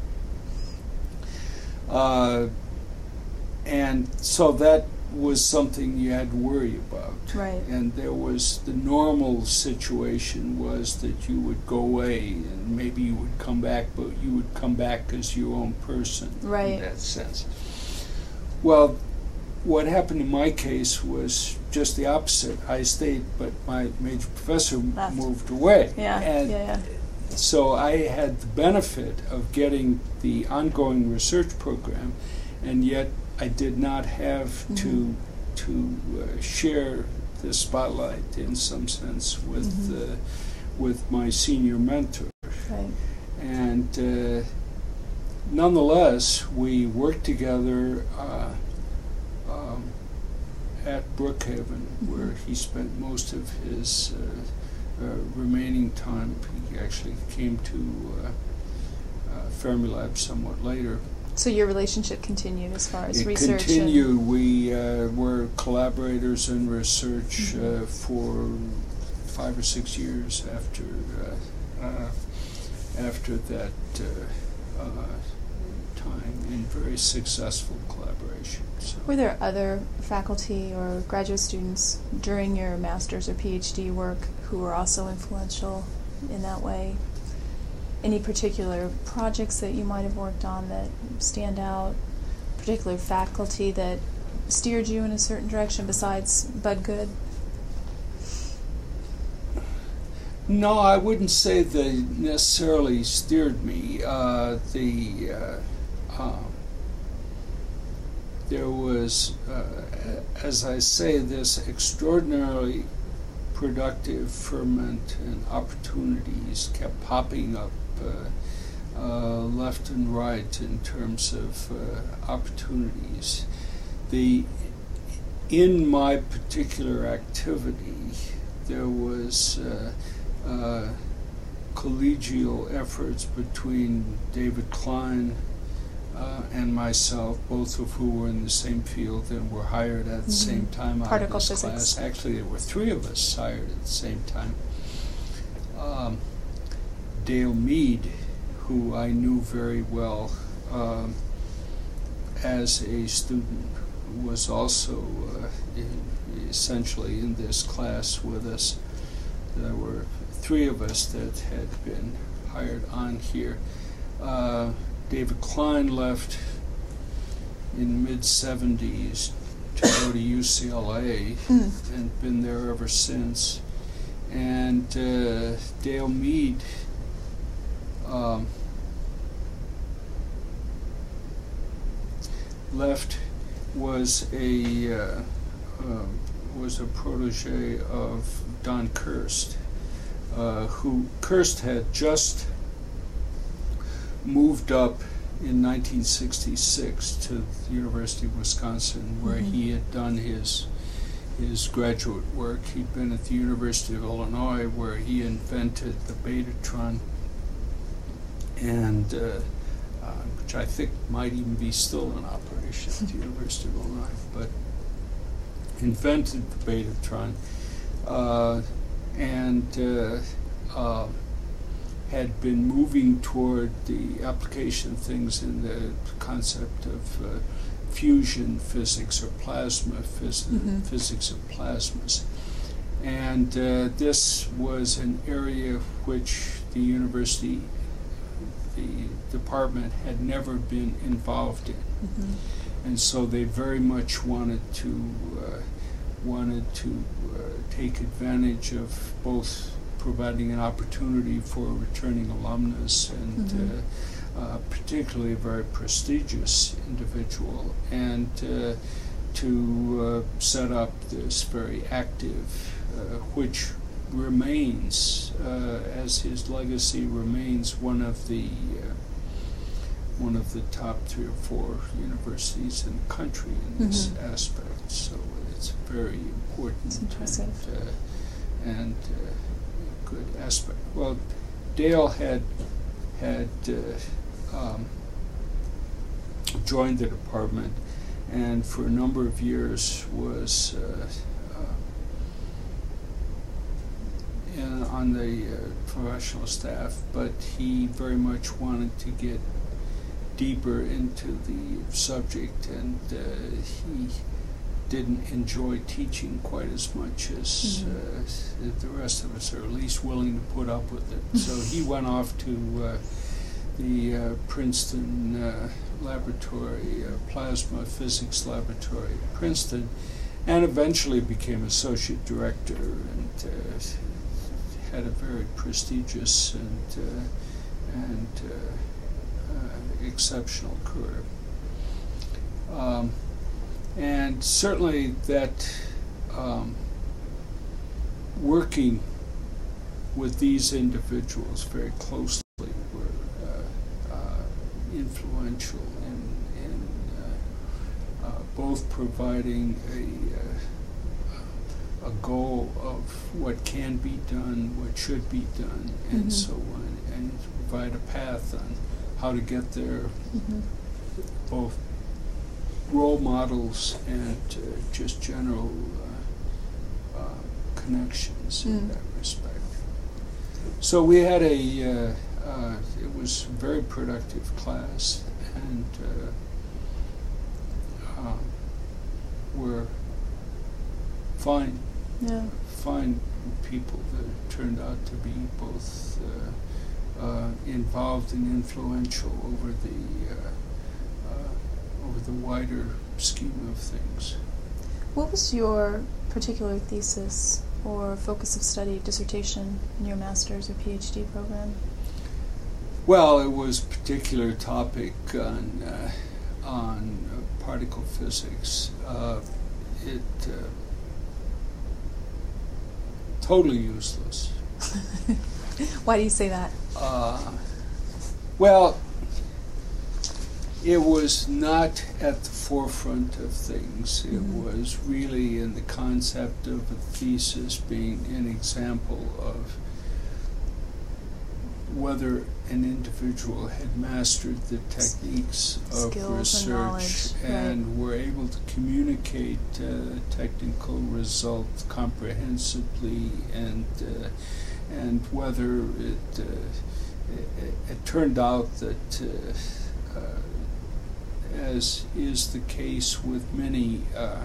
And so that was something you had to worry about. Right. And there was the normal situation was that you would go away and maybe you would come back, but you would come back as your own person in that sense. Well, what happened in my case was just the opposite. I stayed, but my major professor moved away. So I had the benefit of getting the ongoing research program, and yet I did not have to share the spotlight in some sense with my senior mentor. Right. And nonetheless, we worked together at Brookhaven, where he spent most of his remaining time. He actually came to Fermilab somewhat later. So your relationship continued as far as It research? continued. We were collaborators in research for 5 or 6 years after that time, in very successful collaboration. So. Were there other faculty or graduate students during your master's or PhD work who were also influential in that way? Any particular projects that you might have worked on that stand out? Particular faculty that steered you in a certain direction besides Bud Good? No, I wouldn't say they necessarily steered me. There was, as I say, this extraordinarily productive ferment, and opportunities kept popping up left and right in terms of opportunities. In my particular activity, there was collegial efforts between David Klein and myself, both of who were in the same field and were hired at the same time out of this class. Actually, there were 3 of us hired at the same time. Dale Mead, who I knew very well as a student, was also essentially in this class with us. There were 3 of us that had been hired on here. David Klein left in the mid-70s to go to UCLA and been there ever since. And Dale Mead left, was a protege of Don Kirst, who Kirst had just moved up in 1966 to the University of Wisconsin, where he had done his graduate work. He'd been at the University of Illinois, where he invented the Betatron, and which I think might even be still in operation at the University of Illinois, but invented the Betatron, and had been moving toward the application of things in the concept of fusion physics or plasma physics of plasmas. And this was an area which the university, the department, had never been involved in. And so they very much wanted to take advantage of both providing an opportunity for a returning alumnus and particularly a very prestigious individual, and to set up this very active, which remains, as his legacy remains, one of the top 3 or 4 universities in the country in this aspect. So it's very important. It's impressive. And good aspect. Well, Dale had joined the department, and for a number of years was on the professional staff, but he very much wanted to get deeper into the subject, and he didn't enjoy teaching quite as much as the rest of us, or at least willing to put up with it. So he went off to the Princeton laboratory, plasma physics laboratory at Princeton, and eventually became associate director, and had a very prestigious and exceptional career. And certainly that working with these individuals very closely influential in both providing a goal of what can be done, what should be done, and so on, and provide a path on how to get there, both role models and just general connections in that respect. So we had it was a very productive class, and we're fine people that turned out to be both involved and influential over the wider scheme of things. What was your particular thesis or focus of study, dissertation, in your master's or PhD program? Well, it was a particular topic on particle physics. Totally useless. Why do you say that? Well, it was not at the forefront of things. It was really in the concept of a thesis being an example of whether an individual had mastered the techniques of research and were able to communicate technical results comprehensively, and whether it turned out that, as is the case with many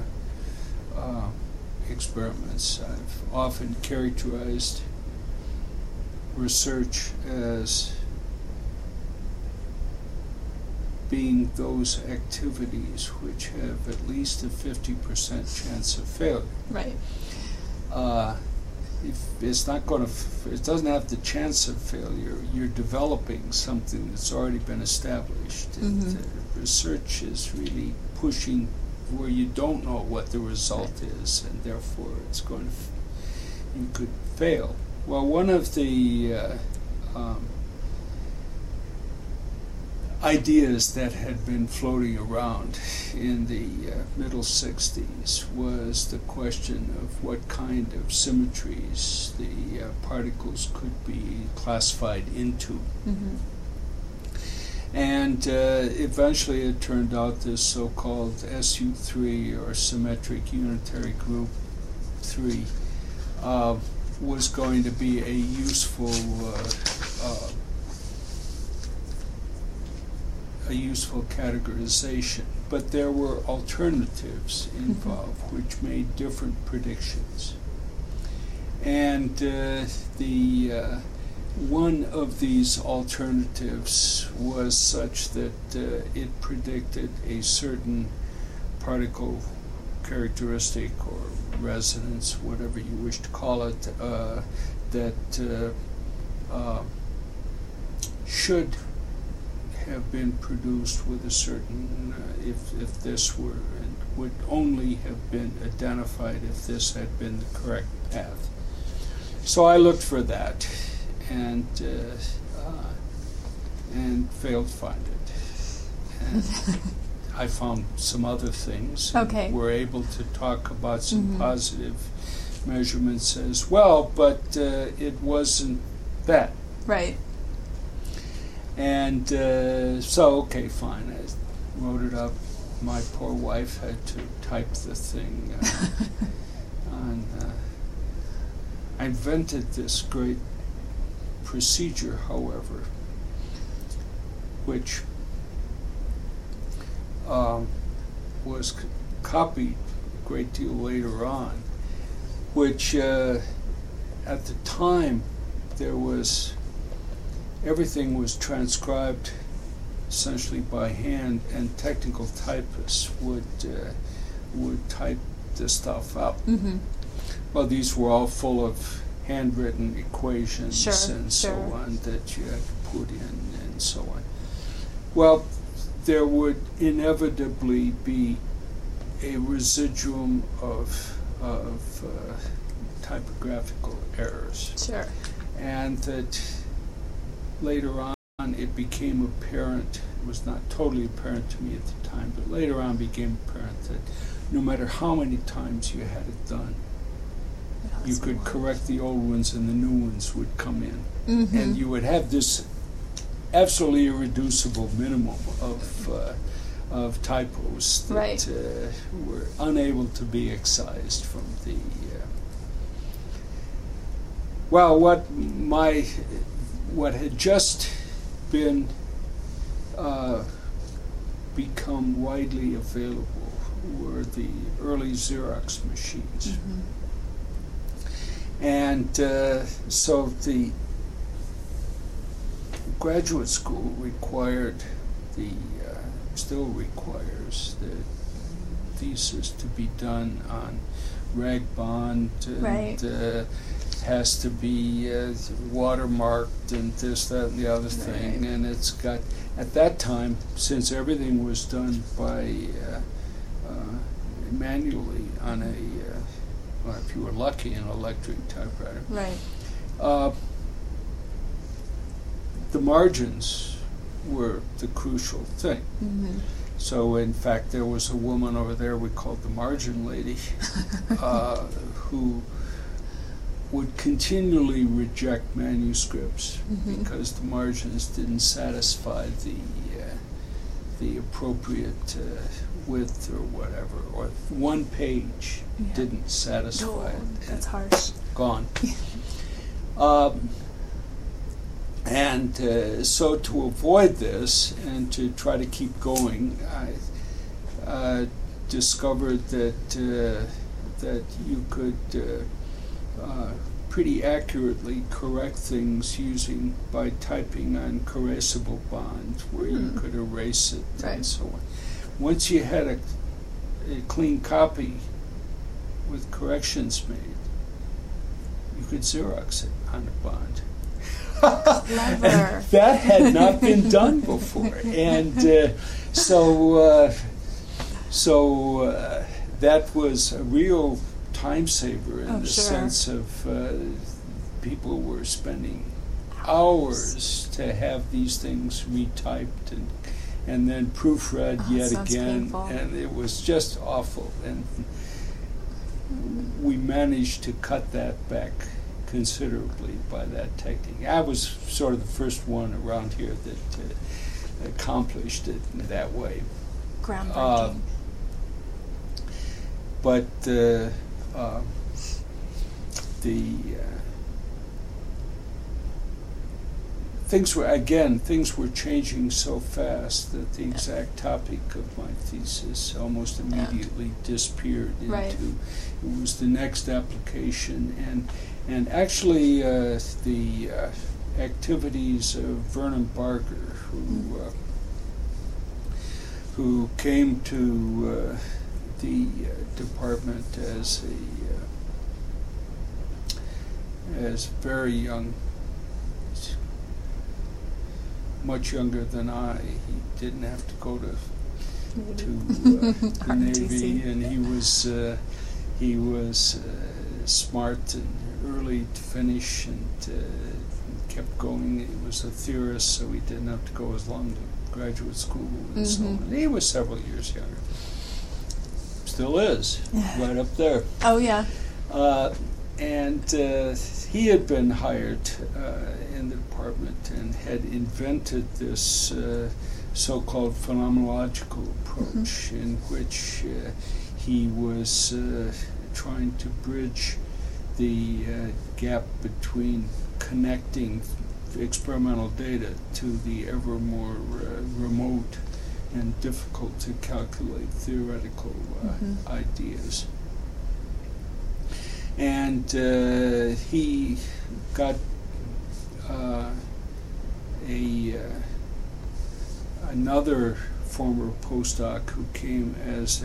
experiments, I've often characterized research as being those activities which have at least a 50% chance of failure. Right. If it's not going to, it doesn't have the chance of failure, you're developing something that's already been established. Research is really pushing where you don't know what the result is, and therefore it's going to, you could fail. Well, one of the ideas that had been floating around in the middle 60s was the question of what kind of symmetries the particles could be classified into. And eventually it turned out this so-called SU3, or symmetric unitary group 3, was going to be a useful categorization, but there were alternatives involved which made different predictions. And one of these alternatives was such that it predicted a certain particle characteristic or resonance, whatever you wish to call it, that should have been produced with a certain, if this were, and would only have been identified if this had been the correct path. So I looked for that and failed to find it. And I found some other things. Okay. We're able to talk about some positive measurements as well, but it wasn't that. Right. And so, okay, fine. I wrote it up. My poor wife had to type the thing. I invented this great procedure, however, which was copied a great deal later on, which at the time everything was transcribed essentially by hand, and technical typists would type this stuff up. Well, these were all full of handwritten equations and so on that you had to put in and so on. Well, there would inevitably be a residuum of typographical errors. Sure. And that later on on, it became apparent, it was not totally apparent to me at the time, but later on became apparent that no matter how many times you had it done, you could correct the old ones and the new ones would come in. Mm-hmm. And you would have this absolutely irreducible minimum of typos that were unable to be excised from the... well, what had just been become widely available were the early Xerox machines. Mm-hmm. And so the graduate school required still requires the thesis to be done on rag bond and has to be watermarked and this, that, and the other thing. And it's got, at that time, since everything was done by manually on a, well, if you were lucky, an electric typewriter. Right. The margins were the crucial thing. Mm-hmm. So, in fact, there was a woman over there we called the margin lady who would continually reject manuscripts mm-hmm. because the margins didn't satisfy the appropriate width or whatever, or one page didn't satisfy it. That's harsh. Gone. And so to avoid this and to try to keep going, I discovered that you could pretty accurately correct things by typing on corrosible bond, where you could erase it and so on. Once you had a clean copy with corrections made, you could Xerox it on a bond. Clever. That had not been done before, and so that was a real time saver in the sense of people were spending hours to have these things retyped and then proofread yet again, painful. And it was just awful. And we managed to cut that back considerably by that technique. I was sort of the first one around here that accomplished it in that way. Groundbreaking. But things were changing so fast that the exact topic of my thesis almost immediately disappeared into it was the next application, and actually the activities of Vernon Barger, who came to the department as very young, much younger than I. He didn't have to go to the Navy, and he was smart and early to finish, and kept going. He was a theorist, so he didn't have to go as long to graduate school and so on. He was several years younger. Still is, right up there. Oh, yeah. And he had been hired in the department and had invented this so-called phenomenological approach in which he was trying to bridge the gap between connecting experimental data to the ever more remote and difficult to calculate theoretical ideas. And he got another former postdoc who came as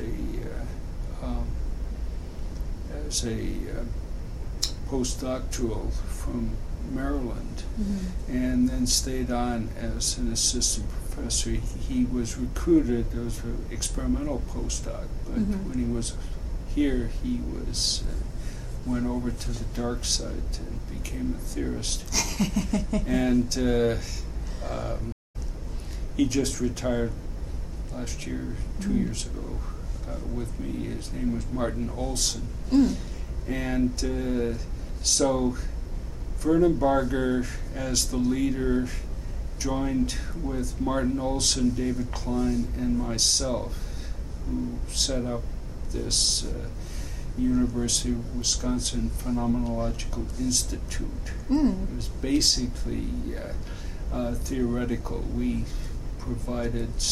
a postdoctoral from Maryland, and then stayed on as an assistant professor. He was recruited as an experimental postdoc, but when he was here, he was went over to the dark side and became a theorist. And He just retired last year, 2 years ago, with me. His name was Martin Olson. And so Vernon Barger, as the leader, joined with Martin Olson, David Klein, and myself, who set up this University of Wisconsin Phenomenological Institute. It was basically theoretical. We provided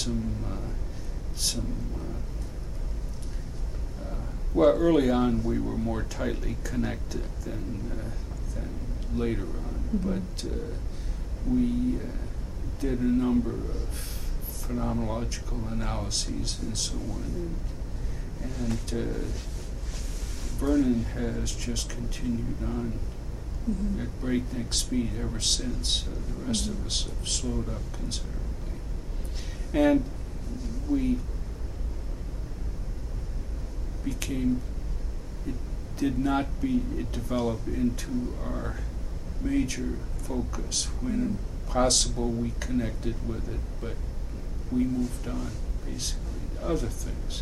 well, early on we were more tightly connected than later on, but we did a number of phenomenological analyses and so on. And Vernon has just continued on at breakneck speed ever since. The rest of us have slowed up considerably. And we became, it developed into our major focus. When possible, we connected with it, but we moved on, basically, to other things.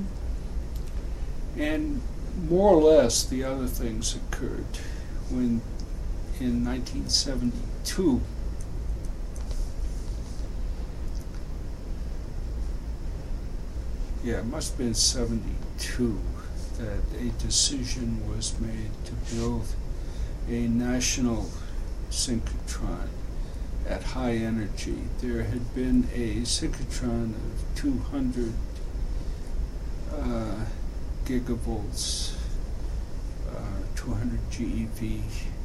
And more or less, the other things occurred when, in 1972, it must have been 72, that a decision was made to build a national synchrotron at high energy. There had been a synchrotron of 200 gigavolts, 200 GeV,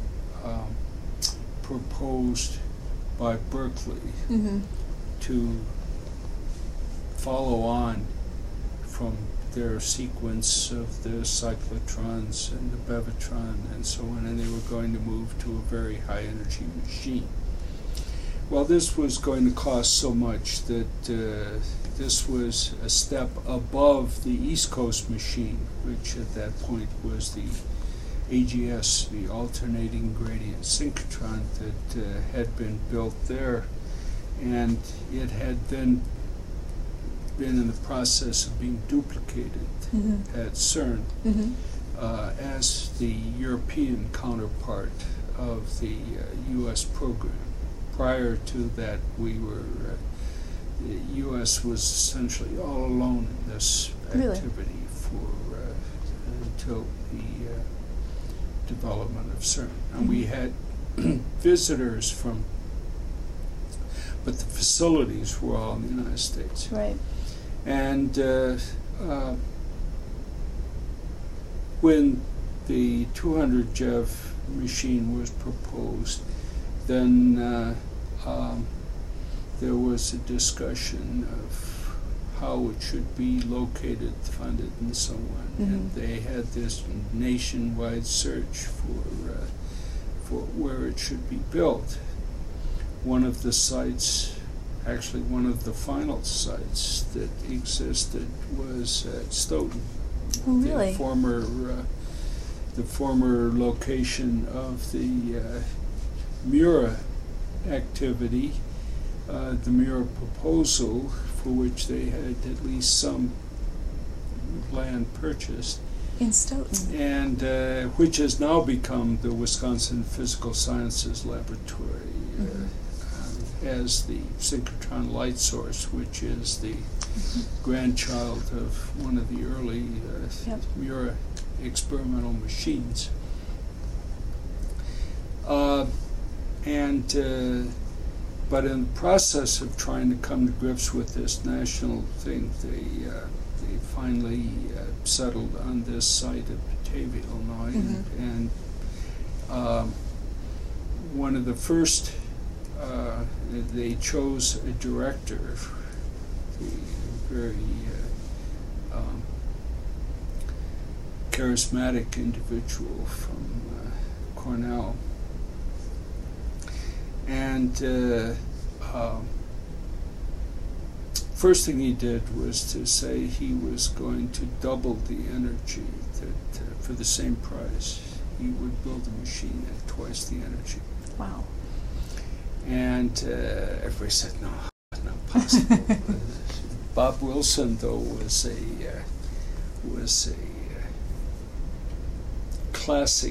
proposed by Berkeley to follow on from their sequence of the cyclotrons and the bevitron and so on, and they were going to move to a very high energy machine. Well, this was going to cost so much that this was a step above the East Coast machine, which at that point was the AGS, the alternating gradient synchrotron, that had been built there, and it had then been in the process of being duplicated at CERN as the European counterpart of the U.S. program. Prior to that, the U.S. was essentially all alone in this activity until the development of CERN. And we had visitors from, but the facilities were all in the United States. Right. And when the 200 GeV machine was proposed, then there was a discussion of how it should be located, funded, and so on. And they had this nationwide search for where it should be built. One of the sites, actually one of the final sites that existed, was at Stoughton. Oh, really? The former location of the Mura activity, the Mura proposal, for which they had at least some land purchased. In Stoughton. And which has now become the Wisconsin Physical Sciences Laboratory, as the synchrotron light source, which is the grandchild of one of the early Mura experimental machines. But in the process of trying to come to grips with this national thing, they finally settled on this site at Batavia, Illinois, and one of the first, they chose a director, the very charismatic individual from Cornell. And first thing he did was to say he was going to double the energy, that for the same price he would build a machine at twice the energy. Wow. And everybody said, no, not possible. Bob Wilson, though, was a classic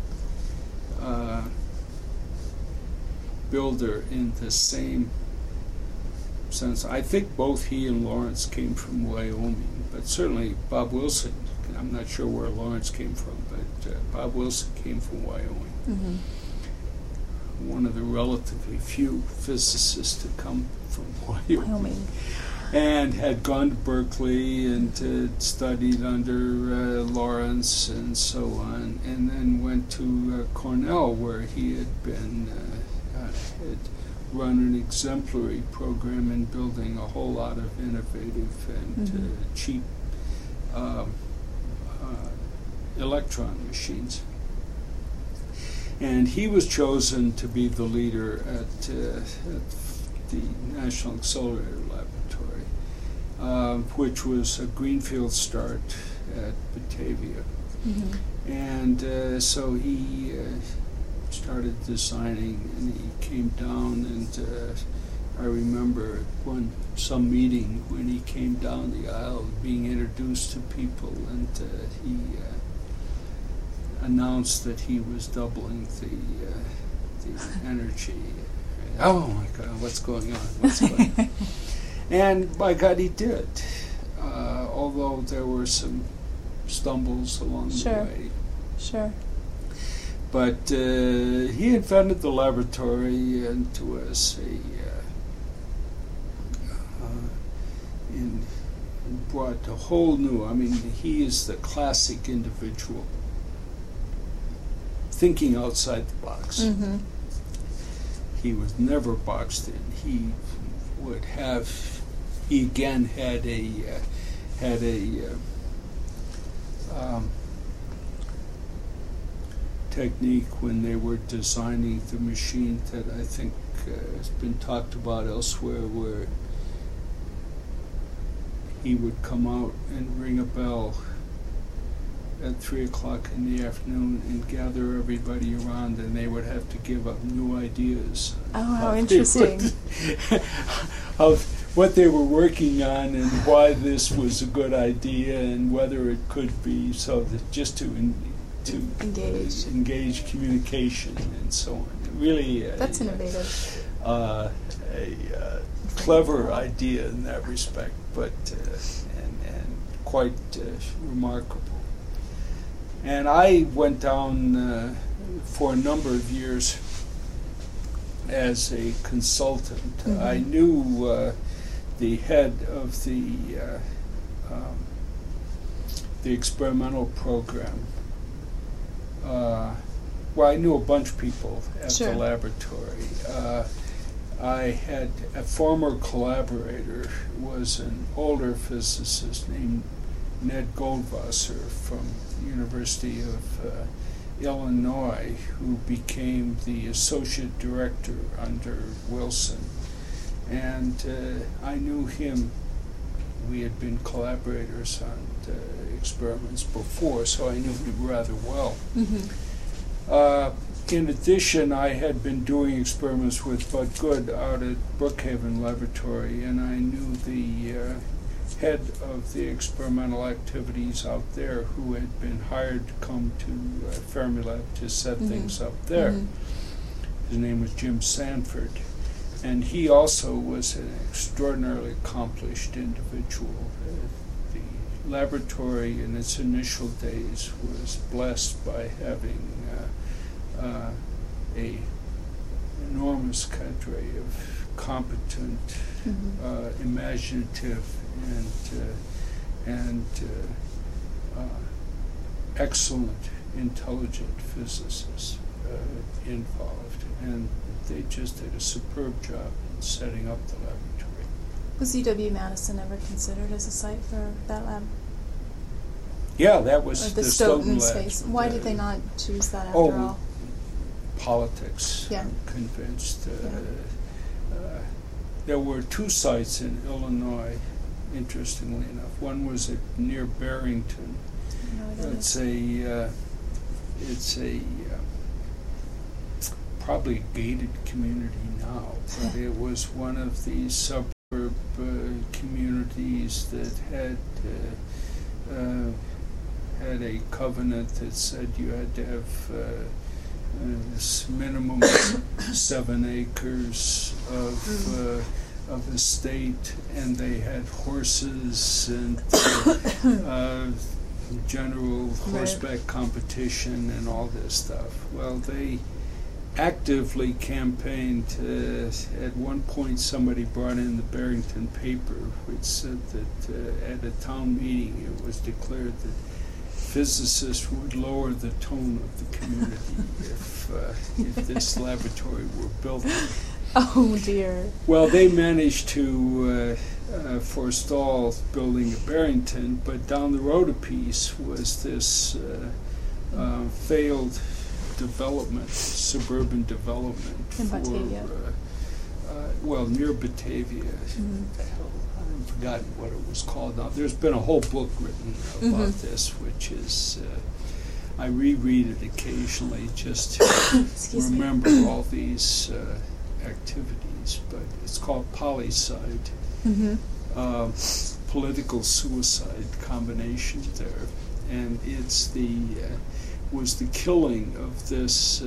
builder in the same sense. I think both he and Lawrence came from Wyoming, but certainly Bob Wilson, I'm not sure where Lawrence came from, but Bob Wilson came from Wyoming. Mm-hmm. One of the relatively few physicists to come from Wyoming. And had gone to Berkeley and studied under Lawrence and so on, and then went to Cornell, where he had been had run an exemplary program in building a whole lot of innovative and cheap electron machines. And he was chosen to be the leader at the National Accelerator Laboratory, which was a greenfield start at Batavia. Mm-hmm. And so he started designing, and he came down, and I remember some meeting when he came down the aisle being introduced to people, and he announced that he was doubling the energy. Oh my God, what's going on? What's going on? And by God, he did. Although there were some stumbles along the way. Sure. But he invented the laboratory, and was brought a whole new. I mean, he is the classic individual thinking outside the box. Mm-hmm. He was never boxed in. He would have. He again had a technique when they were designing the machine that I think has been talked about elsewhere, where he would come out and ring a bell at 3 o'clock in the afternoon and gather everybody around, and they would have to give up new ideas. Oh, how interesting. Of what they were working on and why this was a good idea and whether it could be, so that just to engage communication and so on. Really, that's innovative. A clever idea in that respect, but and quite remarkable. And I went down for a number of years as a consultant. Mm-hmm. I knew the head of the experimental program. Well, I knew a bunch of people at the laboratory. I had a former collaborator, was an older physicist named Ned Goldwasser from the University of Illinois, who became the associate director under Wilson. And I knew him. We had been collaborators on experiments before, so I knew him rather well. Mm-hmm. In addition, I had been doing experiments with Bud Good out at Brookhaven Laboratory, and I knew the head of the experimental activities out there, who had been hired to come to Fermilab to set things up there. Mm-hmm. His name was Jim Sanford, and he also was an extraordinarily accomplished individual. The laboratory in its initial days was blessed by having a enormous cadre of competent, imaginative, and excellent, intelligent physicists involved, and they just did a superb job in setting up the laboratory. Was UW-Madison ever considered as a site for that lab? Yeah, that was the Stoughton space. Why did they not choose that after all? Politics. Yeah. I'm convinced. There were two sites in Illinois, interestingly enough. One was near Barrington. It's a probably a gated community now, but it was one of these suburb communities that had a covenant that said you had to have this minimum 7 acres of estate, and they had horses and general horseback competition and all this stuff. Well, they actively campaigned. At one point, somebody brought in the Barrington paper, which said that at a town meeting it was declared that physicists would lower the tone of the community if this laboratory were built. Oh dear. Well, they managed to forestall building at Barrington, but down the road a piece was this failed development, suburban development in Batavia. Near Batavia. I've forgotten what it was called now. There's been a whole book written about this, which is I reread it occasionally just to remember all these activities, but it's called Policide, political suicide combination there, and it's was the killing of this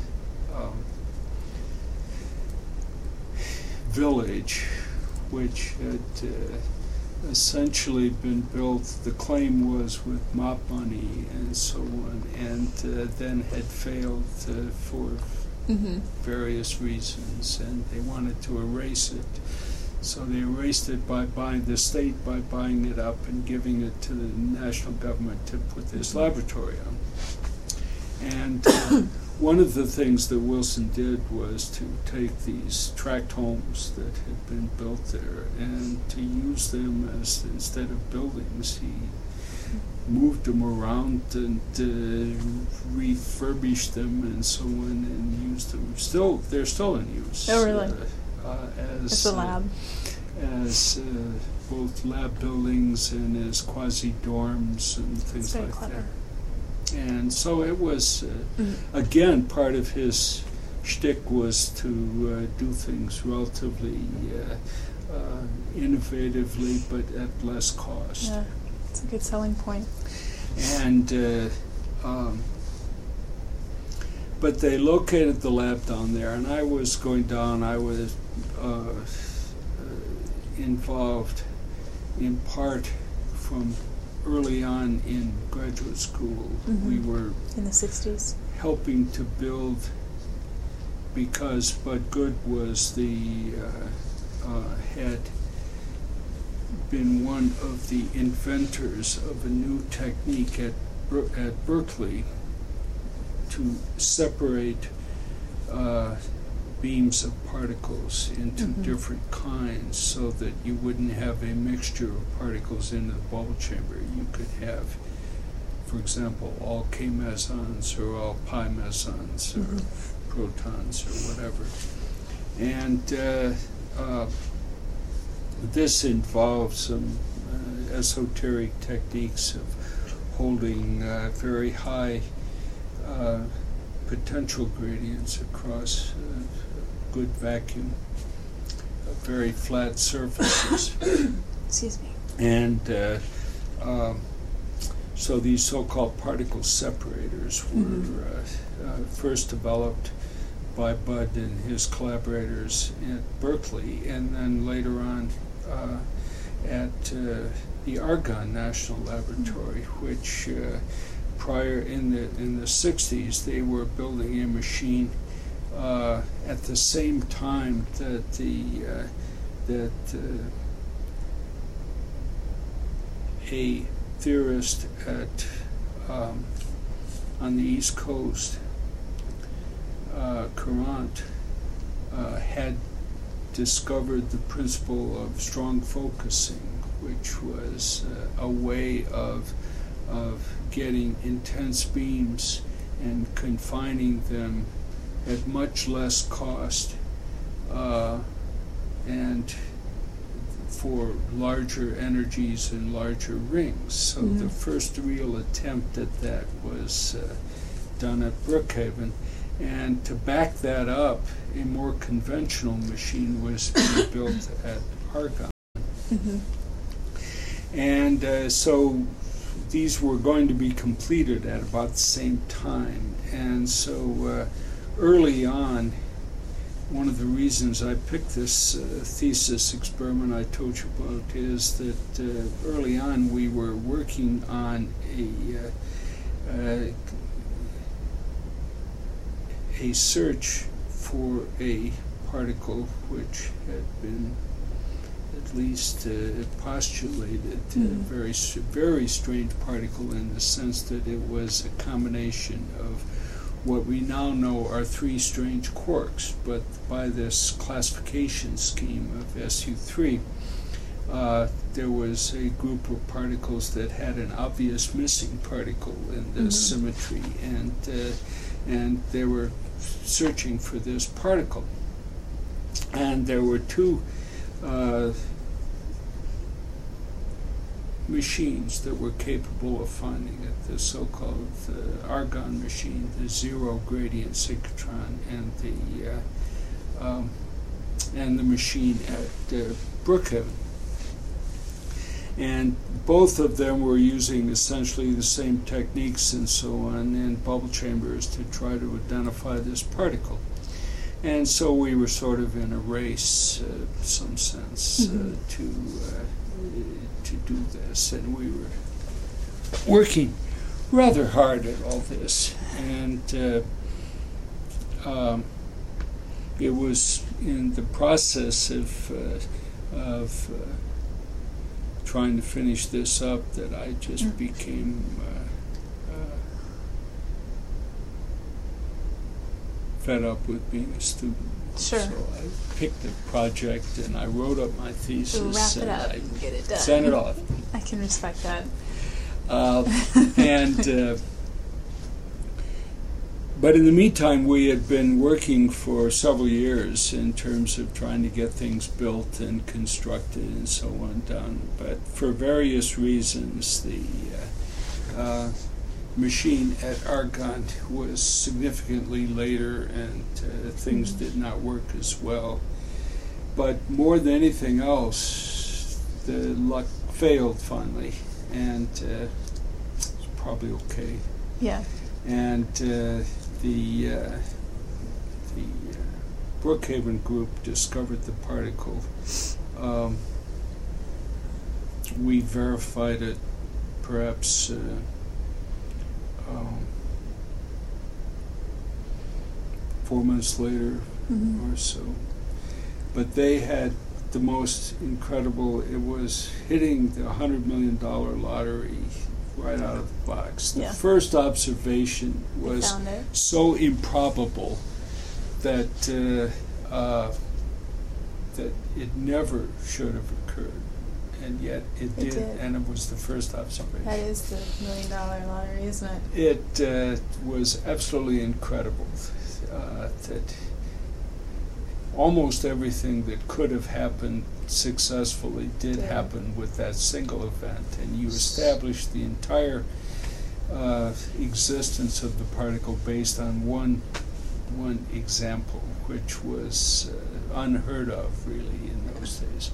village, which had essentially been built, the claim was with mop money and so on, and then had failed for various reasons, and they wanted to erase it. So they erased it by buying the state, by buying it up and giving it to the national government to put this laboratory on. And one of the things that Wilson did was to take these tract homes that had been built there and to use them as, instead of buildings, he moved them around and refurbished them and so on, and used them. They're still in use. Oh, really? As a lab. As both lab buildings and as quasi-dorms and things like that. And so it was, again, part of his shtick was to do things relatively innovatively, but at less cost. Yeah, it's a good selling point. And but they located the lab down there, and I was going down. I was involved in part from early on in graduate school. We were in the 60s helping to build, because Bud Good was had been one of the inventors of a new technique at Berkeley to separate beams of particles into different kinds, so that you wouldn't have a mixture of particles in the bubble chamber. You could have, for example, all K mesons or all pi mesons or protons or whatever. And this involves some esoteric techniques of holding very high potential gradients across good vacuum, very flat surfaces. Excuse me. And so these so-called particle separators were first developed by Bud and his collaborators at Berkeley, and then later on at the Argonne National Laboratory, which prior in the 60s they were building a machine at the same time that a theorist at on the East Coast, Courant, had discovered the principle of strong focusing, which was a way of getting intense beams and confining them at much less cost and for larger energies and larger rings. So the first real attempt at that was done at Brookhaven. And to back that up, a more conventional machine was being built at Argonne. Mm-hmm. And so these were going to be completed at about the same time. And so early on, one of the reasons I picked this thesis experiment I told you about is that early on we were working on a search for a particle which had been at least postulated, very strange particle in the sense that it was a combination of what we now know are three strange quarks, but by this classification scheme of SU3, there was a group of particles that had an obvious missing particle in the symmetry, and they were searching for this particle. And there were two machines that were capable of finding it, the so-called Argonne machine, the zero gradient synchrotron, and the machine at Brookhaven. And both of them were using essentially the same techniques and so on in bubble chambers to try to identify this particle. And so we were sort of in a race, in some sense, to do this, and we were working rather hard at all this, and it was in the process of trying to finish this up that I just became fed up with being a student. Sure. So I picked a project and I wrote up my thesis. Wrap it and up I and get it done. sent it off. I can respect that. But in the meantime, we had been working for several years in terms of trying to get things built and constructed and so on done. But for various reasons, the machine at Argonne was significantly later, and things did not work as well. But more than anything else, the luck failed finally, and it's probably okay. Yeah. And the Brookhaven group discovered the particle. We verified it perhaps 4 months later or so. But they had the most incredible, it was hitting the $100 million lottery right out of the box. The first observation was so improbable that that it never should have occurred, and yet it did, and it was the first observation. That is the $1 million lottery, isn't it? It was absolutely incredible that almost everything that could have happened successfully did happen with that single event, and you established the entire existence of the particle based on one example, which was unheard of really in those days.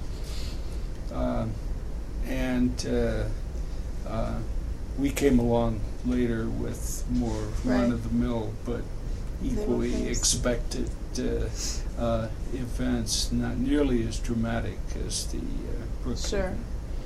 We came along later with more run-of-the-mill but equally expected events, not nearly as dramatic as the Brookhaven. Sure.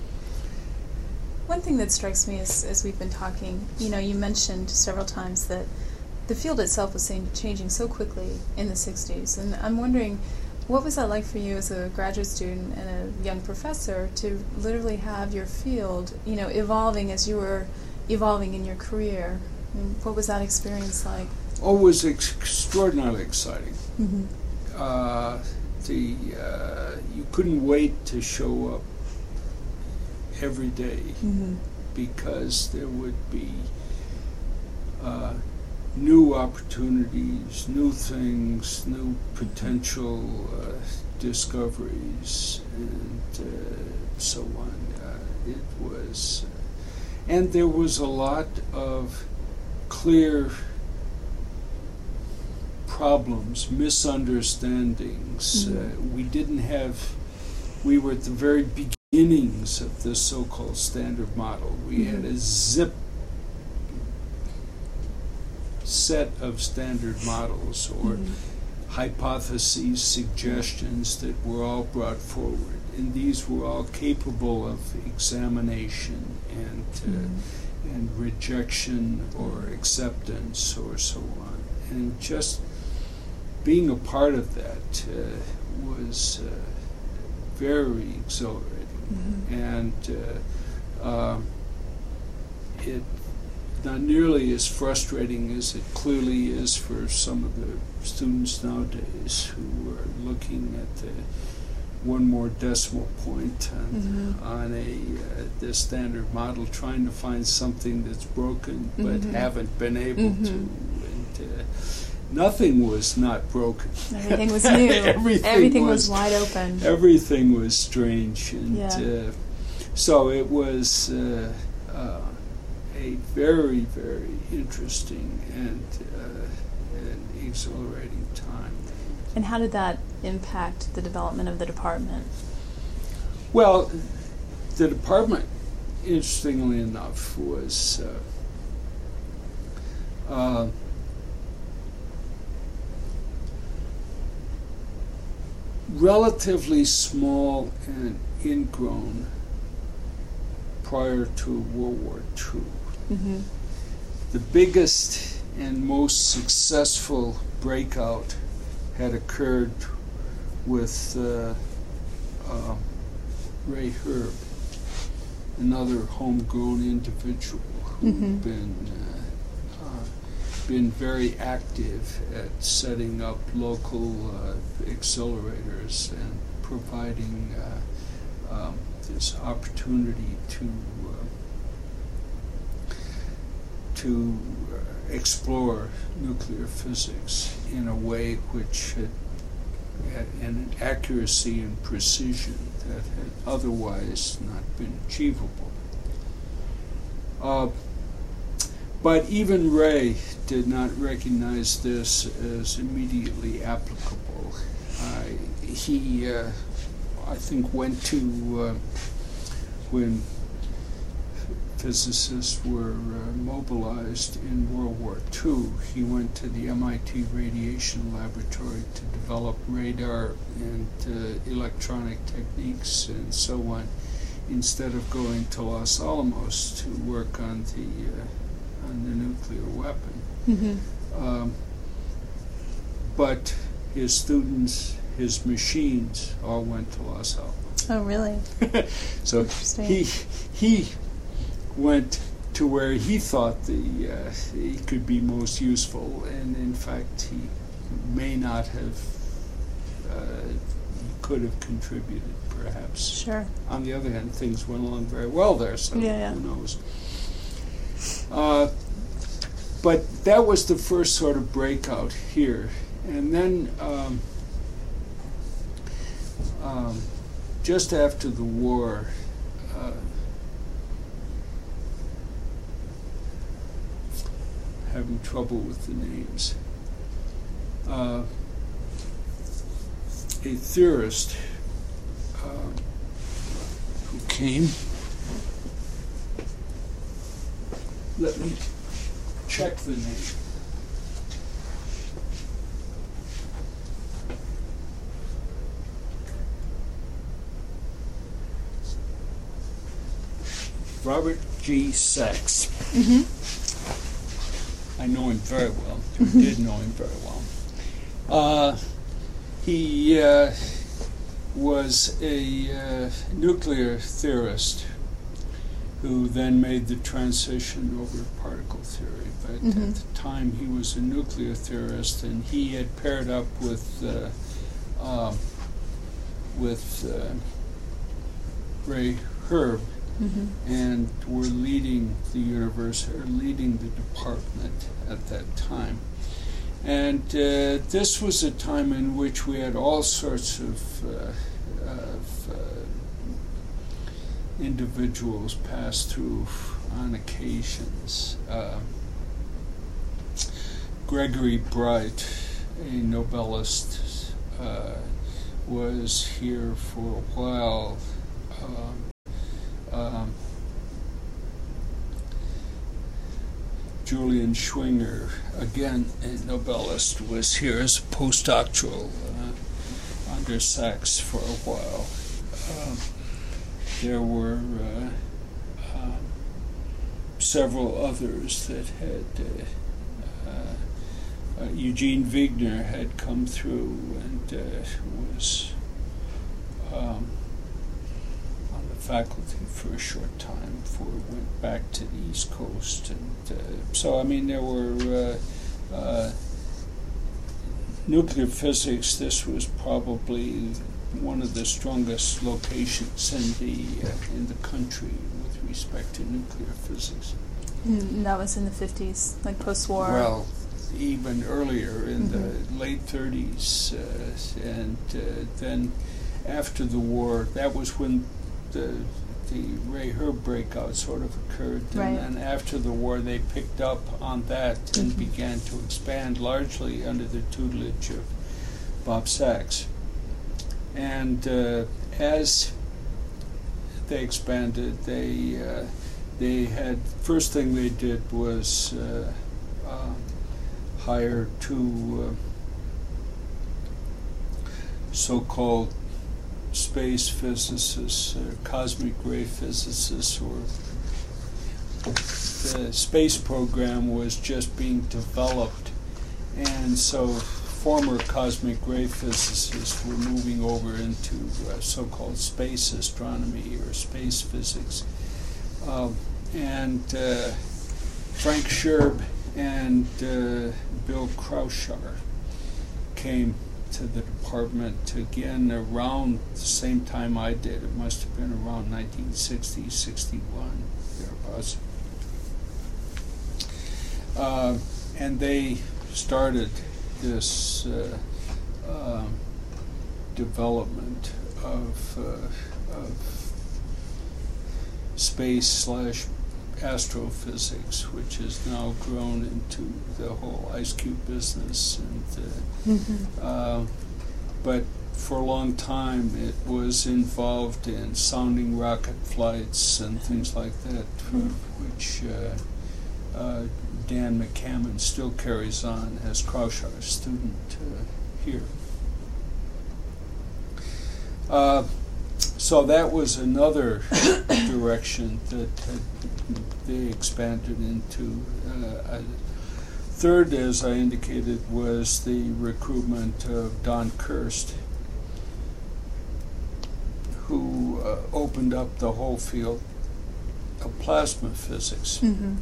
One thing that strikes me as we've been talking, you mentioned several times that the field itself was changing so quickly in the 60s, and I'm wondering, what was that like for you as a graduate student and a young professor to literally have your field, evolving as you were evolving in your career? I mean, what was that experience like? Oh, it was extraordinarily exciting. You couldn't wait to show up every day because there would be new opportunities, new things, new potential discoveries, and so on. It was, and there was a lot of clear problems, misunderstandings. We were at the very beginnings of this so-called standard model. We had a zip set of standard models or hypotheses, suggestions that were all brought forward, and these were all capable of examination and rejection or acceptance or so on. And just being a part of that was very exhilarating, and it not nearly as frustrating as it clearly is for some of the students nowadays who are looking at the one more decimal point on the standard model, trying to find something that's broken but haven't been able to. And nothing was not broken. Everything was new. Everything was wide open. Everything was strange, and so it was a very, very interesting and exhilarating time. And how did that impact the development of the department? Well, the department, interestingly enough, was relatively small and ingrown prior to World War II. The biggest and most successful breakout had occurred with Ray Herb, another homegrown individual who'd been very active at setting up local accelerators and providing this opportunity to explore nuclear physics in a way which had an accuracy and precision that had otherwise not been achievable. But even Ray did not recognize this as immediately applicable. He, I think, went to, when physicists were mobilized in World War II, he went to the MIT Radiation Laboratory to develop radar and electronic techniques and so on, instead of going to Los Alamos to work on the nuclear weapon. But his students, his machines, all went to Los Alamos. Oh, really? So he went to where he thought he could be most useful, and in fact he may not have, he could have contributed perhaps. Sure. On the other hand, things went along very well there, so who knows. But that was the first sort of breakout here. And then just after the war, having trouble with the names, a theorist who came, let me check the name. Robert G. Sachs. I know him very well. I did know him very well. He was a nuclear theorist who then made the transition over to particle theory. But at the time he was a nuclear theorist, and he had paired up with Ray Herb, and were leading the university, or leading the department at that time. And this was a time in which we had all sorts of individuals pass through on occasions. Gregory Bright, a Nobelist, was here for a while. Julian Schwinger, again a Nobelist, was here as a postdoctoral under Sachs for a while. There were several others that had Eugene Wigner had come through and was on the faculty for a short time before it went back to the East Coast. And so, I mean, there were nuclear physics. This was probably one of the strongest locations in the country with respect to nuclear physics. And that was in the 50s, like post-war? Well, even earlier, in the late 30s, and then after the war, that was when the Ray Herb breakout sort of occurred. Right. And then after the war, they picked up on that and began to expand, largely under the tutelage of Bob Sachs. And as they expanded, they had, first thing they did was hire two so-called space physicists, cosmic ray physicists, or the space program was just being developed, and so former cosmic ray physicists were moving over into so-called space astronomy or space physics. And Frank Scherb and Bill Kraushaar came to the department again around the same time I did. It must have been around 1960, 61, thereabouts. And they started this development of space/astrophysics, which has now grown into the whole ice cube business. And but for a long time, it was involved in sounding rocket flights and things like that, which Dan McCammon still carries on as Kraushaar's student here. So that was another direction that they expanded into. Third, as I indicated, was the recruitment of Don Kirst, who opened up the whole field of plasma physics.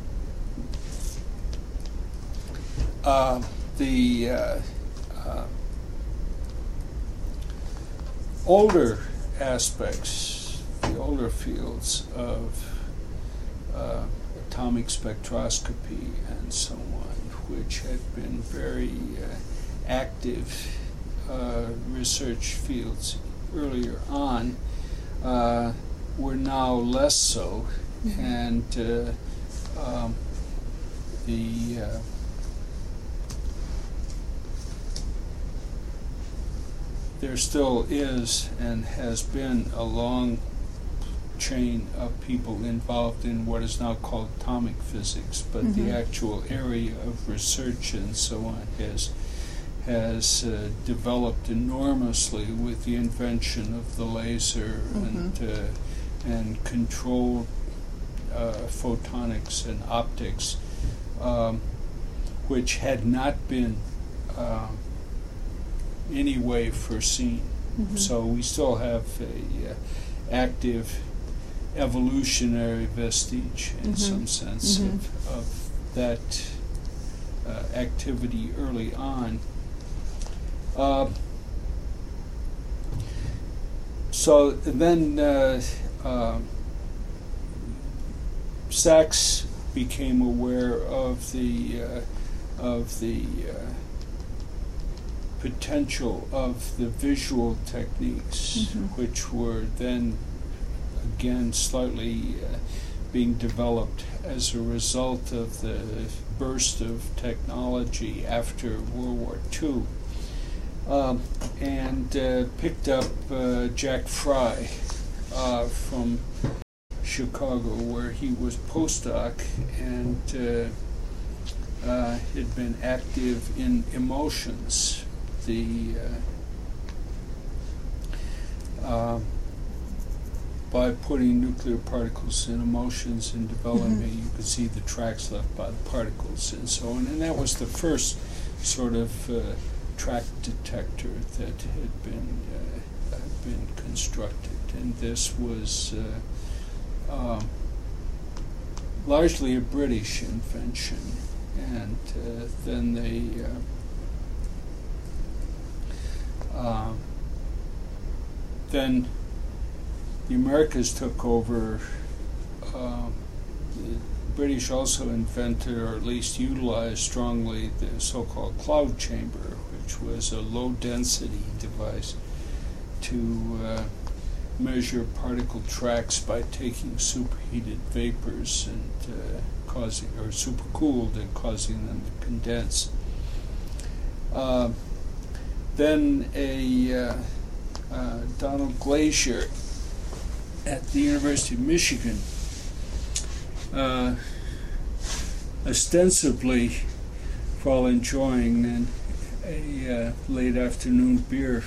The older aspects, the older fields of atomic spectroscopy and so on, which had been very active research fields earlier on, were now less so, and there still is and has been a long chain of people involved in what is now called atomic physics, but the actual area of research and so on has developed enormously with the invention of the laser and controlled photonics and optics, which had not been any way foreseen. So we still have a active evolutionary vestige in some sense of that activity early on. So then Sachs became aware of the potential of the visual techniques, which were then again slightly being developed as a result of the burst of technology after World War II. and picked up Jack Fry from Chicago, where he was postdoc and had been active in emotions. By putting nuclear particles in emotions and development, you could see the tracks left by the particles and so on. And that was the first sort of track detector that had been constructed. And this was largely a British invention. And then then the Americas took over. The British also invented, or at least utilized strongly, the so-called cloud chamber, which was a low-density device to measure particle tracks by taking superheated vapors and causing, or supercooled and causing them to condense. Then Donald Glaser at the University of Michigan, ostensibly while enjoying a late afternoon beer,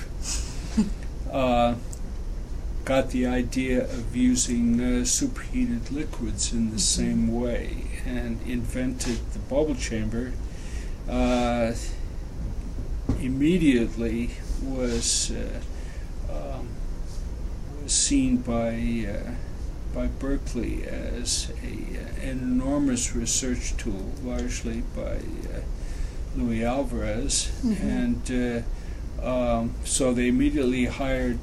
got the idea of using superheated liquids in the same way and invented the bubble chamber. Immediately was seen by Berkeley as an enormous research tool, largely by Louis Alvarez, and so they immediately hired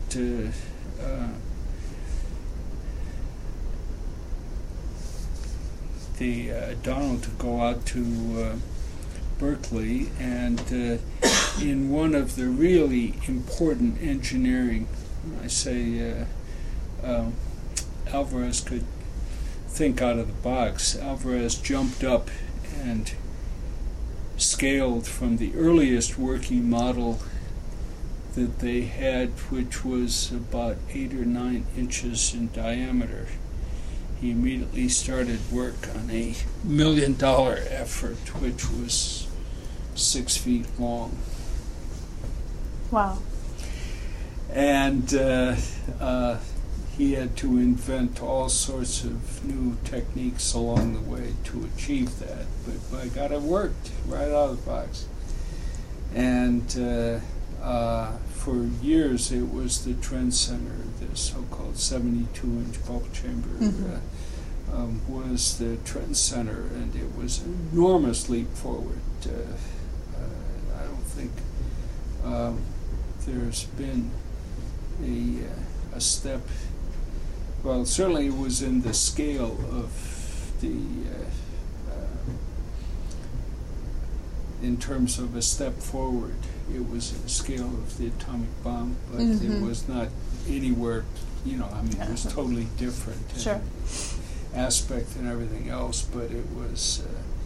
Donald to go out to Berkeley, and in one of the really important engineering, I say Alvarez could think out of the box. Alvarez jumped up and scaled from the earliest working model that they had, which was about 8 or 9 inches in diameter. He immediately started work on a $1 million effort, which was 6 feet long. Wow. And he had to invent all sorts of new techniques along the way to achieve that. But by God, it worked right out of the box. And for years, it was the trend center. The so-called 72-inch bubble chamber was the trend center, and it was an enormous leap forward. I don't think there's been a step. Well, certainly it was in the scale of the, in terms of a step forward, it was in the scale of the atomic bomb, but it was not anywhere, it was totally different Sure. aspect and everything else, but it was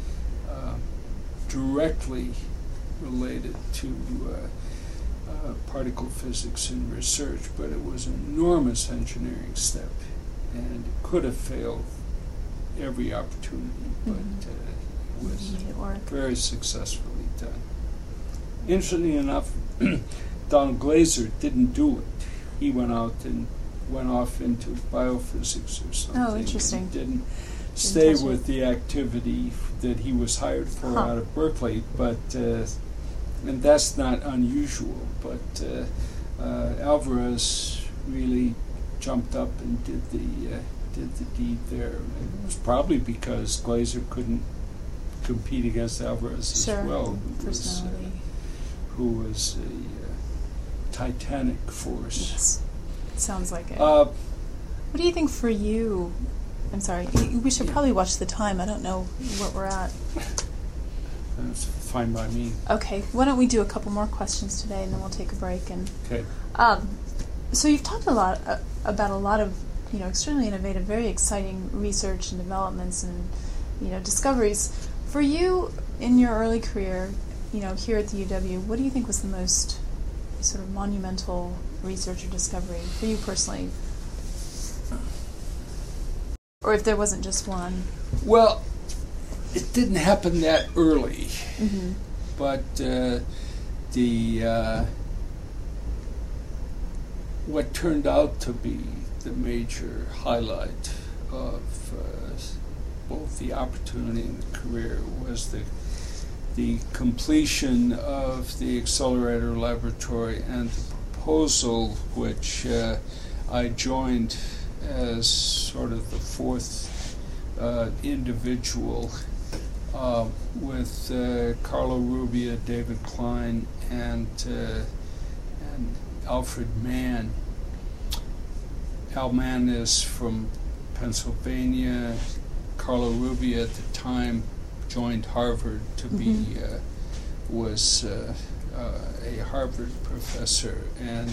directly related to particle physics and research, but it was an enormous engineering step, and it could have failed every opportunity, but it was very successfully done. Interestingly enough, Donald Glaser didn't do it. He went off into biophysics or something. Oh, interesting. He didn't stay with the activity that he was hired for out of Berkeley, but and that's not unusual. But Alvarez really jumped up and did the deed there. And it was probably because Glaser couldn't compete against Alvarez as well, who was a titanic force. Yes. Sounds like it. What do you think for you? I'm sorry, we should probably watch the time. I don't know what we're at. That's fine by me. Okay, why don't we do a couple more questions today, and then we'll take a break. And okay. So you've talked a lot about a lot of extremely innovative, very exciting research and developments and discoveries. For you in your early career, here at the UW, what do you think was the most sort of monumental research or discovery for you personally? Or if there wasn't just one? Well, it didn't happen that early, but what turned out to be the major highlight of both the opportunity and the career was the completion of the accelerator laboratory and the proposal which I joined as sort of the fourth individual with Carlo Rubbia, David Klein, and Alfred Mann. Al Mann is from Pennsylvania. Carlo Rubbia at the time joined Harvard to be was a Harvard professor, and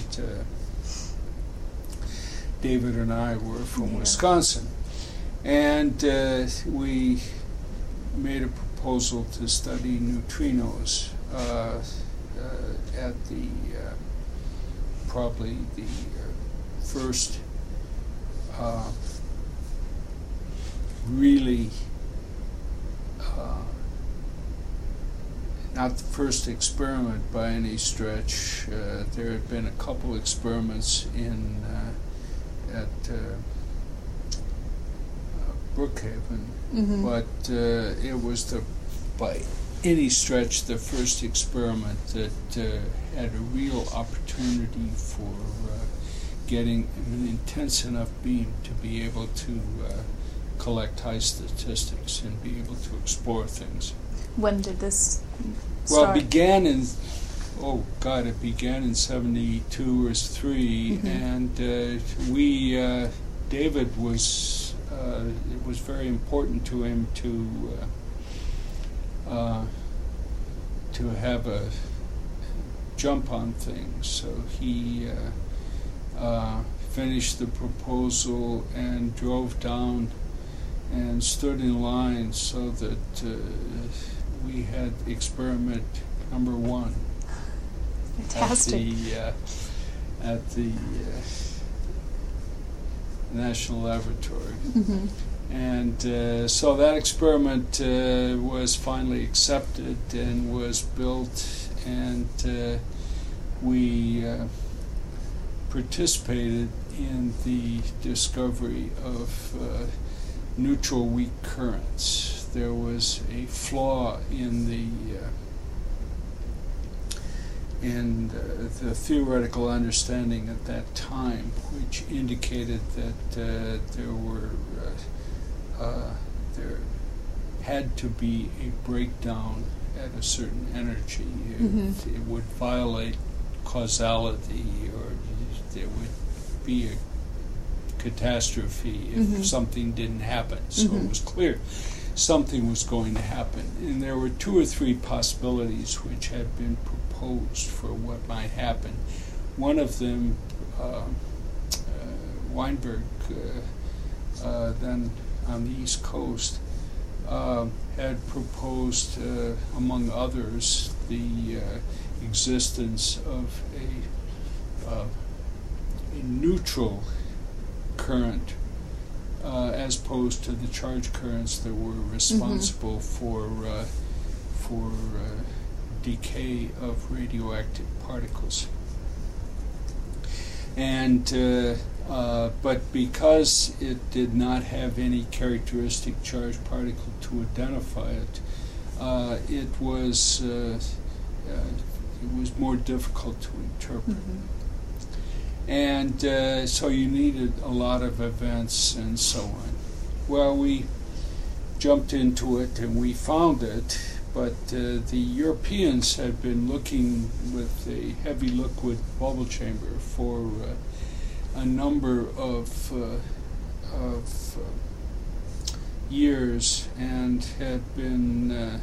David and I were from Wisconsin, and we made a proposal to study neutrinos at the probably the first really not the first experiment by any stretch. There had been a couple experiments at Brookhaven, but it was by any stretch the first experiment that had a real opportunity for getting an intense enough beam to be able to collect high statistics and be able to explore things. When did this start? Well, it began in 72 or 3, and David was, it was very important to him to have a jump on things, so he finished the proposal and drove down and stood in line so that we had experiment number 1. Fantastic. At the National Laboratory. And so that experiment was finally accepted and was built, and we participated in the discovery of neutral weak currents. There was a flaw in the theoretical understanding at that time, which indicated that there had to be a breakdown at a certain energy. It would violate causality, or there would be a catastrophe if something didn't happen. So it was clear something was going to happen. And there were 2 or 3 possibilities which had been proposed for what might happen. One of them, Weinberg, then on the East Coast, had proposed, among others, the existence of a neutral current as opposed to the charge currents that were responsible for decay of radioactive particles. And but because it did not have any characteristic charged particle to identify it, it was more difficult to interpret. And so you needed a lot of events and so on. Well, we jumped into it and we found it, but the Europeans had been looking with a heavy liquid bubble chamber for a number of years, and had been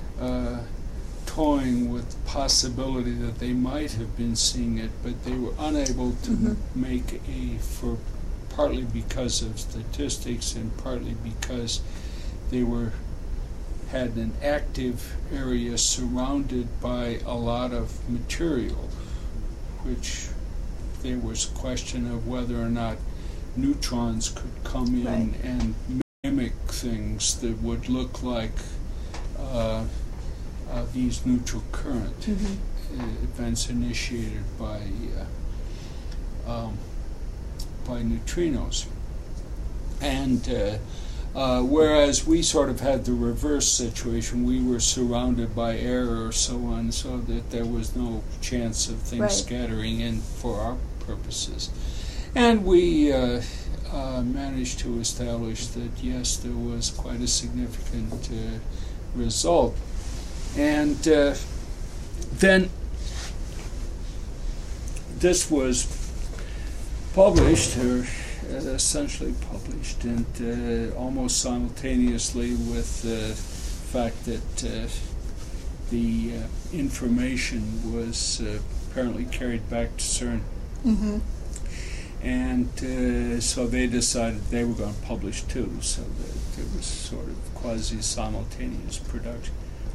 toying with the possibility that they might have been seeing it, but they were unable to make partly because of statistics and partly because they had an active area surrounded by a lot of material, which there was a question of whether or not neutrons could come in Right. and mimic things that would look like these neutral current events initiated by neutrinos. And whereas we sort of had the reverse situation, we were surrounded by air or so on, so that there was no chance of things Right. scattering in for our purposes. And we managed to establish that, yes, there was quite a significant result. And then this was published, or essentially published, and almost simultaneously with the fact that the information was apparently carried back to CERN. Mm-hmm. And so they decided they were going to publish too, so that it was sort of quasi-simultaneous production.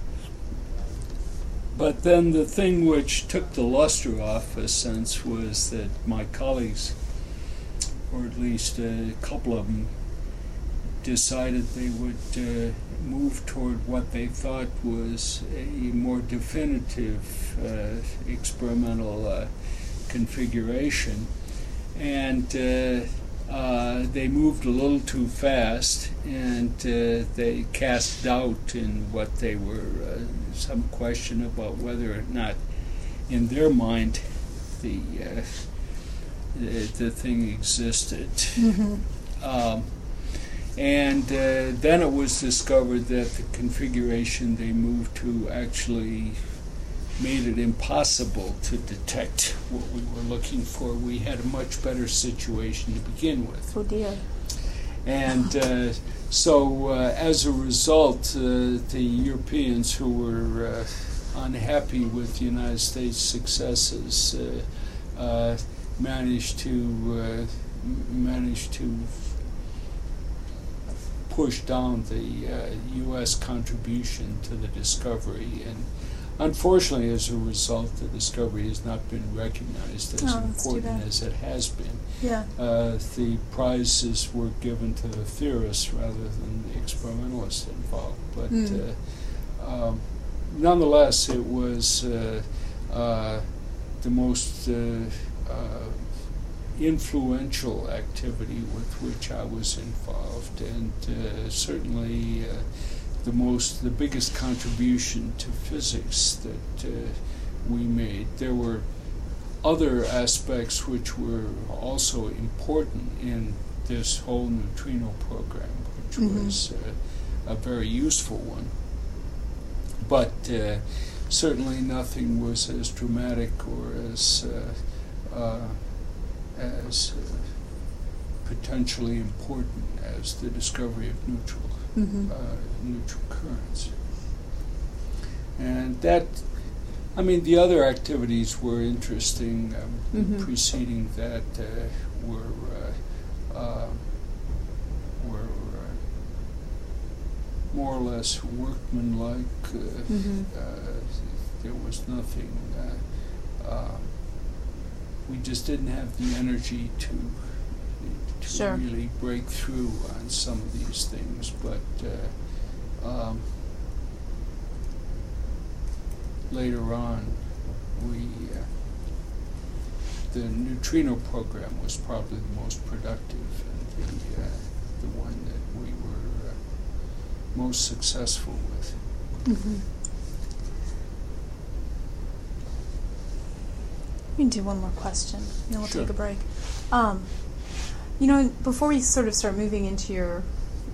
But then the thing which took the luster off, a sense, was that my colleagues, or at least a couple of them, decided they would move toward what they thought was a more definitive experimental configuration. And they moved a little too fast, and they cast doubt in what they were, some question about whether or not, in their mind, the thing existed. Mm-hmm. And then it was discovered that the configuration they moved to actually made it impossible to detect what we were looking for. We had a much better situation to begin with. Oh dear. And so as a result, the Europeans who were unhappy with the United States' successes managed to push down the U.S. contribution to the discovery, and unfortunately, as a result, the discovery has not been recognized as important as it has been. Yeah. The prizes were given to the theorists rather than the experimentalists involved. But nonetheless, it was the most influential activity with which I was involved, and certainly the biggest contribution to physics that we made. There were other aspects which were also important in this whole neutrino program, which was a very useful one. But certainly nothing was as dramatic or as potentially important as the discovery of neutral currents. And that, I mean, the other activities were interesting. Preceding that were more or less workmanlike. There was nothing. We just didn't have the energy to Sure. really break through on some of these things, but later on, the neutrino program was probably the most productive and the one that we were most successful with. We can do one more question, and then we'll Sure. take a break. Before we sort of start moving into your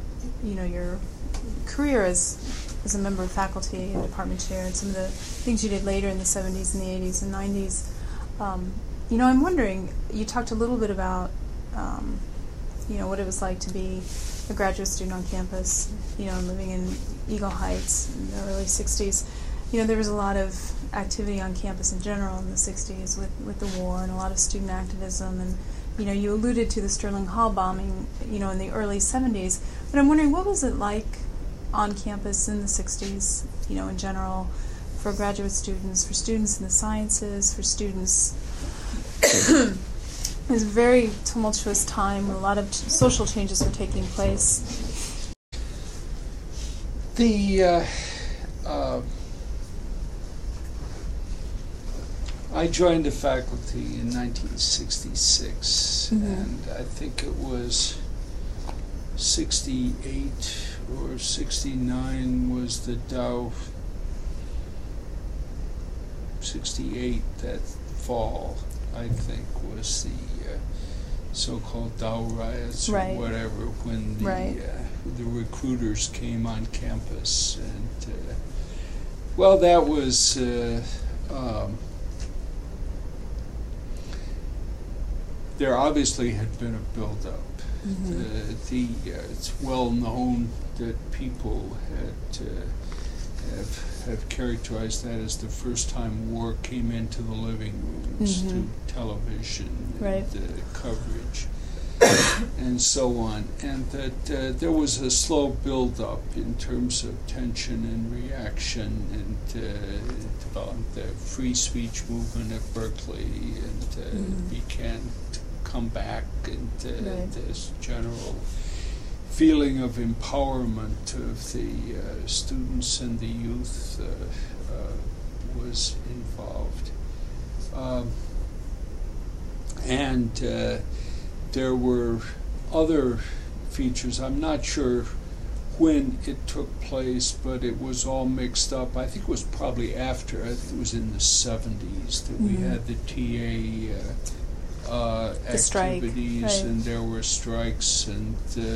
career as a member of faculty and department chair, and some of the things you did later in the 70s and the 80s and 90s, I'm wondering, you talked a little bit about, what it was like to be a graduate student on campus, living in Eagle Heights in the early 60s. There was a lot of activity on campus in general in the 60s with the war and a lot of student activism, and you alluded to the Sterling Hall bombing in the early 70s, but I'm wondering, what was it like on campus in the 60s in general, for graduate students, for students in the sciences, for students it was a very tumultuous time. A lot of social changes were taking place. I joined the faculty in 1966, and I think it was 68 or 69 was the Dow. 68, that fall, I think, was the so-called Dow riots or whatever, when the recruiters came on campus, and well, that was there obviously had been a build-up. It's well known that people have characterized that as the first time war came into the living rooms through television and coverage and so on, and that there was a slow build-up in terms of tension and reaction, and developed the free speech movement at Berkeley, and began to come back, and this general feeling of empowerment of the students and the youth was involved. And there were other features. I'm not sure when it took place, but it was all mixed up. I think it was probably after. I think it was in the 70s that we had the TA activities, and there were strikes and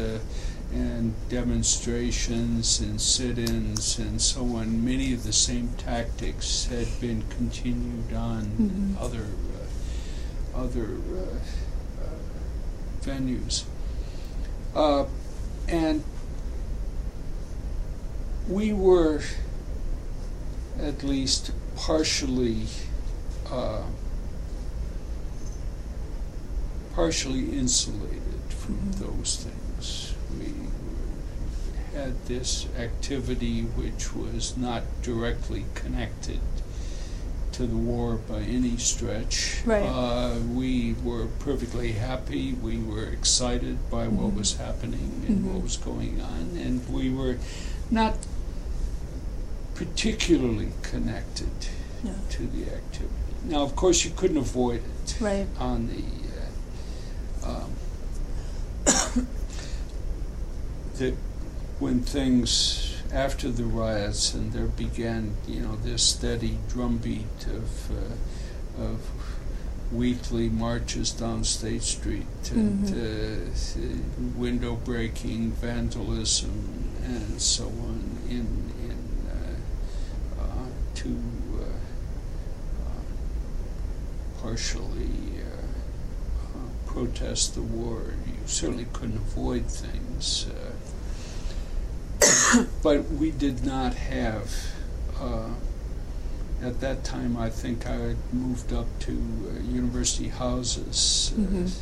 demonstrations and sit-ins and so on. Many of the same tactics had been continued on in other venues, and we were at least partially insulated from those things. We had this activity which was not directly connected to the war by any stretch. We were perfectly happy. We were excited by what was happening and what was going on, and we were not particularly connected to the activity. Now, of course, you couldn't avoid it on the that when things, after the riots, and there began, this steady drumbeat of weekly marches down State Street, and window breaking, vandalism, and so on, to partially protest the war. You certainly couldn't avoid things. But we did not have, at that time, I think I had moved up to university houses,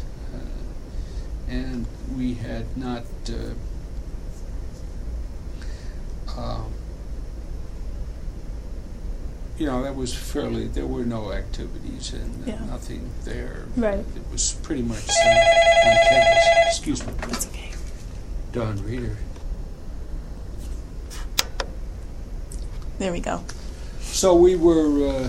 and we had not, that was fairly, there were no activities and nothing there. It was pretty much on campus. Excuse me. That's okay. Don Reeder. There we go. So we were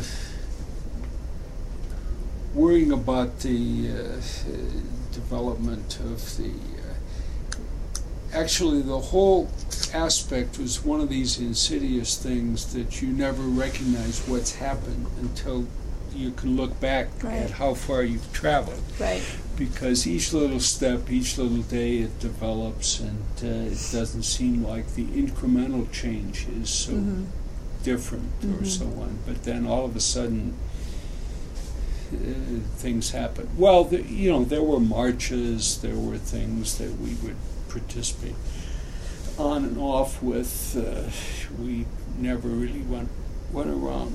worrying about the development of the... actually, the whole aspect was one of these insidious things that you never recognize what's happened until you can look back at how far you've traveled. Because each little step, each little day, it develops, and it doesn't seem like the incremental change is so different or so on. But then all of a sudden, things happen. Well, there were marches, there were things that we would participate on and off with. We never really went around.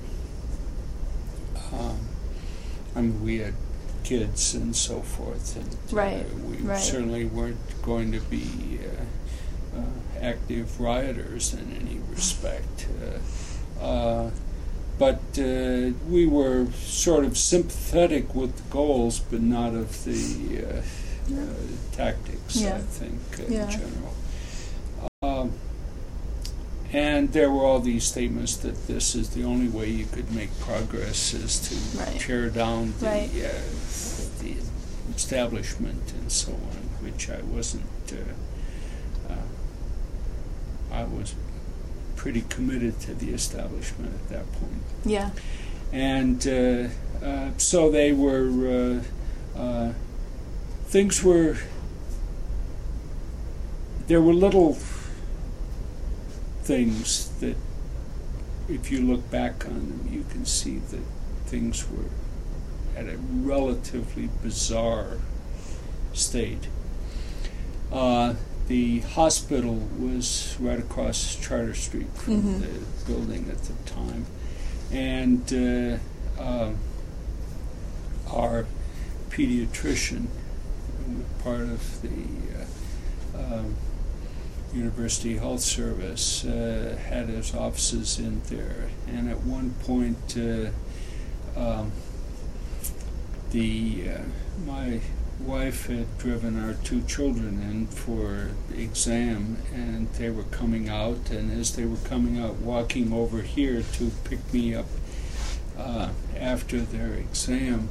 We had kids and so forth, and we certainly weren't going to be active rioters in any respect. but we were sort of sympathetic with the goals, but not of the tactics, I think, in general. And there were all these statements that this is the only way you could make progress is to tear down the establishment and so on, which I wasn't. I was pretty committed to the establishment at that point. Yeah. And so they were. Things were. There were little things that, if you look back on them, you can see that things were at a relatively bizarre state. The hospital was right across Charter Street from the building at the time, and our pediatrician, part of the University Health Service, had his offices in there, and at one point my wife had driven our two children in for exam, and they were coming out, and as they were coming out, walking over here to pick me up after their exam,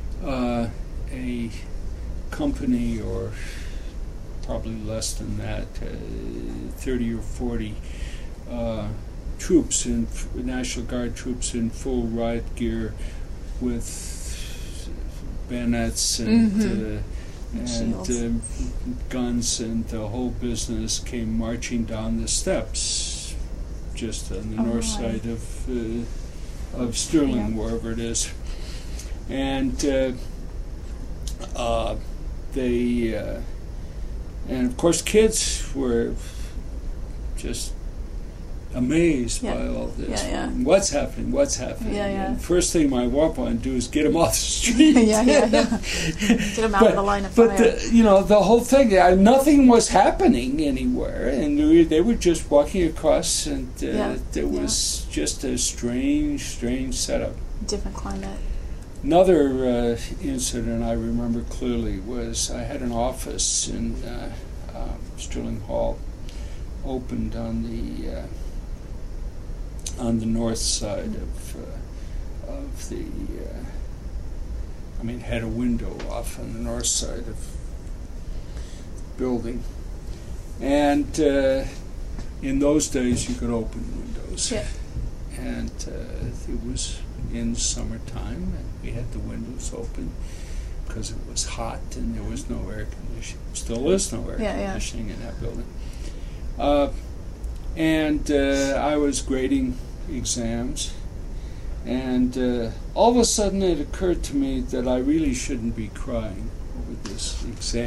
a company, or probably less than that, 30 or 40 troops, National Guard troops in full riot gear with bayonets and guns and the whole business came marching down the steps just on the north side of Sterling, wherever it is. And and of course kids were just amazed by all this. What's happening? And first thing my wife wanted to do is get them off the street. Get them out of the line of fire. But the whole thing, nothing was happening anywhere, and they were just walking across, and there was just a strange setup. Different climate. Another incident I remember clearly was I had an office in Sterling Hall, opened on the north side of the. Had a window off on the north side of the building, and in those days you could open windows, and it was in summertime, and we had the windows open because it was hot and there was no air conditioning. Still is no air conditioning in that building. And I was grading exams, and all of a sudden it occurred to me that I really shouldn't be crying over this exam.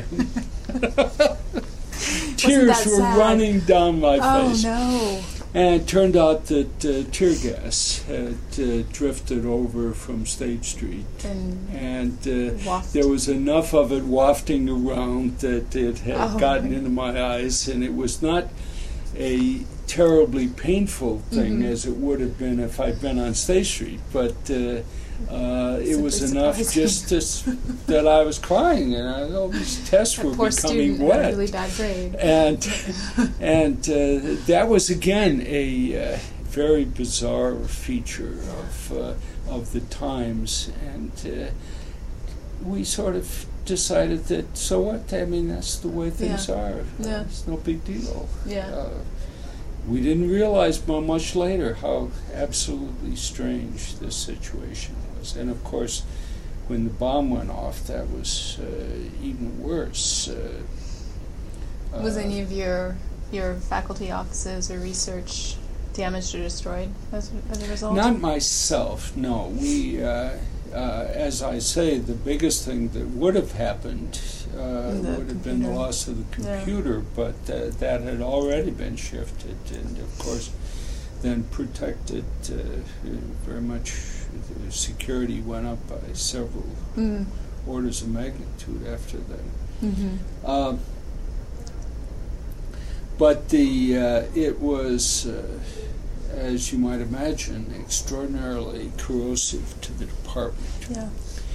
Tears were running down my face. Oh, no. And it turned out that tear gas had drifted over from State Street, and there was enough of it wafting around that it had gotten into my eyes, and it was not a terribly painful thing as it would have been if I'd been on State Street, but it was enough just that I was crying, and all these tests were becoming wet. Had a really bad grade. And that was again a very bizarre feature of the times, and we sort of decided that, so what? That's the way things are. It's no big deal. We didn't realize much later how absolutely strange this situation was. And of course, when the bomb went off, that was even worse. Was any of your faculty offices or research damaged or destroyed as a result? Not myself, no. We, as I say, the biggest thing that would have happened would have been the loss of the computer, but that had already been shifted, and of course then protected very much. The security went up by several orders of magnitude after that. But it was as you might imagine, extraordinarily corrosive to the department. Yeah.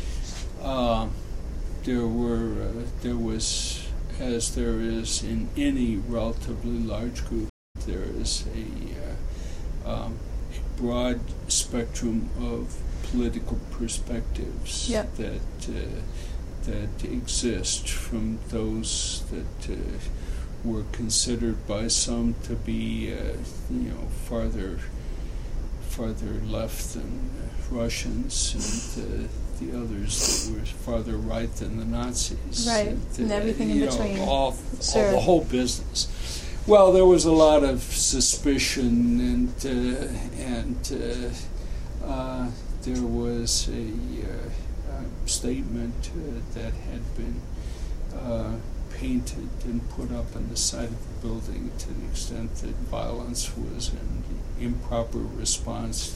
There was, as there is in any relatively large group, there is a broad spectrum of political perspectives Yep. that exist, from those that were considered by some to be farther left than Russians, and the others that were farther right than the Nazis. Right, and everything in between. All Sure. the whole business. Well, there was a lot of suspicion, and there was a statement that had been painted and put up on the side of the building to the extent that violence was an improper response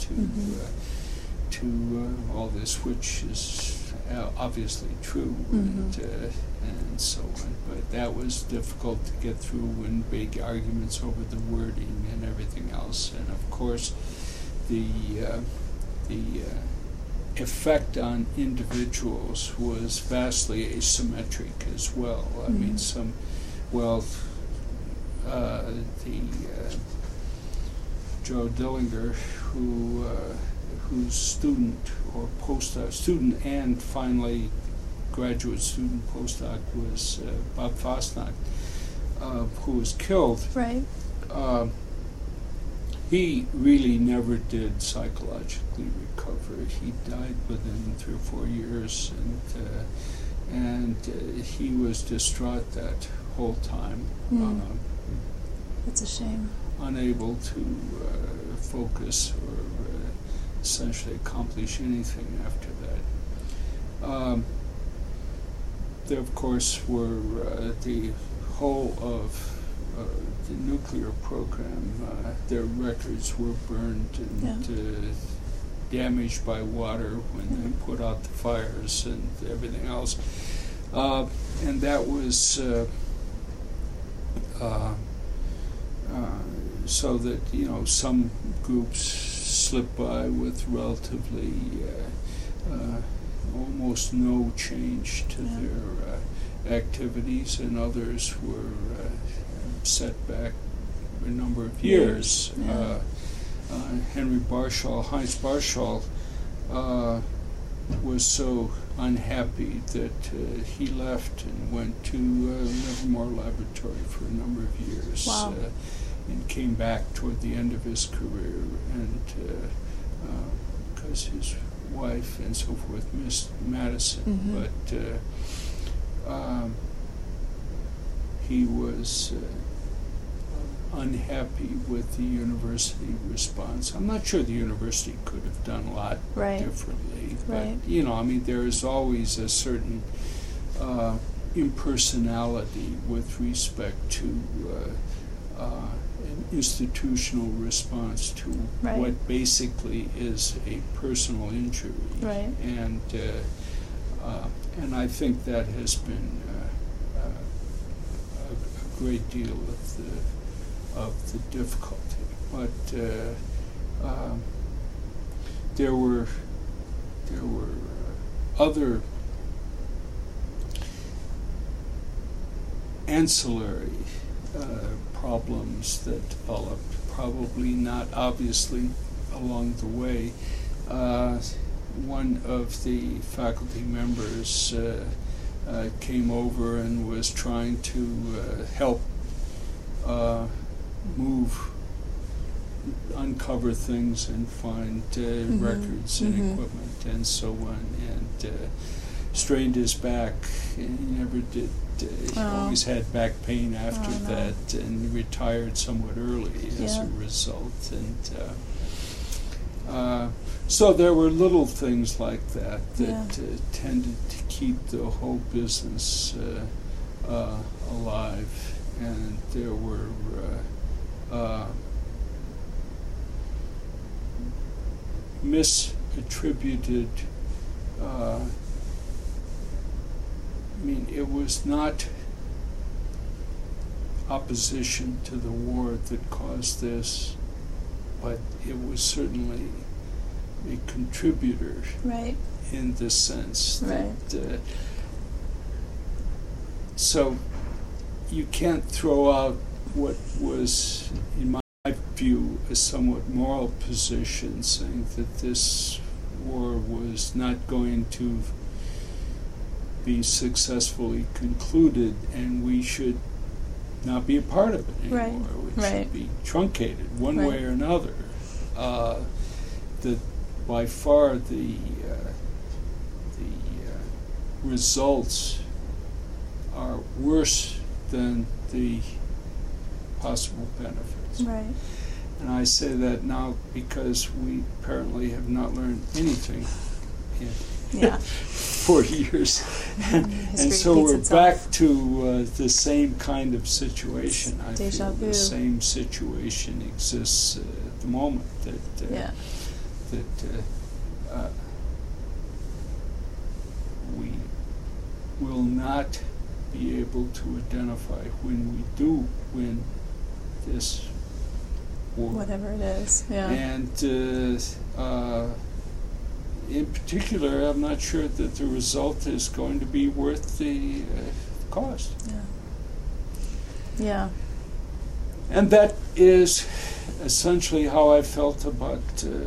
to all this, which is obviously true, and so on. But that was difficult to get through, and big arguments over the wording and everything else. And of course, the effect on individuals was vastly asymmetric as well. I mean, Joe Dillinger, whose student or postdoc, student and finally graduate student postdoc was Bob Fosnack, who was killed. Right. He really never did psychologically recover. He died within 3 or 4 years, and he was distraught that whole time. That's a shame. Unable to focus or essentially accomplish anything after that. There, of course, were the whole of the nuclear program. Their records were burned and damaged by water when they put out the fires and everything else. And that was so that, some groups slipped by with relatively almost no change to their activities, and others were set back a number of years. Heinz Barschall was so unhappy that he left and went to Livermore Laboratory for a number of years. Wow. And came back toward the end of his career, and because his wife and so forth missed Madison, but he was unhappy with the university response. I'm not sure the university could have done a lot differently, but there is always a certain impersonality with respect to an institutional response to what basically is a personal injury, and I think that has been a great deal of the difficulty. But there were other ancillary problems that developed, probably not obviously along the way. One of the faculty members came over and was trying to help uncover things and find records and equipment and so on, and strained his back, and he never did. He always had back pain after that, and retired somewhat early as a result. And so there were little things like that tended to keep the whole business alive, and there were misattributed. It was not opposition to the war that caused this, but it was certainly a contributor Right. in the sense Right. that so you can't throw out what was, in my view, a somewhat moral position, saying that this war was not going to be successfully concluded and we should not be a part of it anymore. Right. It Right. should be truncated one Right. way or another. That by far the results are worse than the possible benefits. Right. And I say that now because we apparently have not learned anything in Yeah. 40 years. And History so repeats we're itself. back to the same kind of situation. I Deja feel vu. the same situation exists at the moment. That Yeah. we will not be able to identify when we do win this war. Whatever it is. Yeah. And in particular, I'm not sure that the result is going to be worth the cost. Yeah. Yeah. And that is essentially how I felt about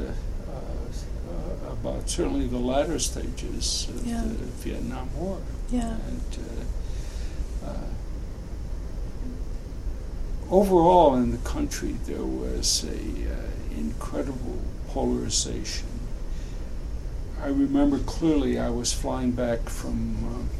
certainly the latter stages of Yeah. the Vietnam War. Yeah. And overall in the country there was a incredible polarization. I remember clearly I was flying back from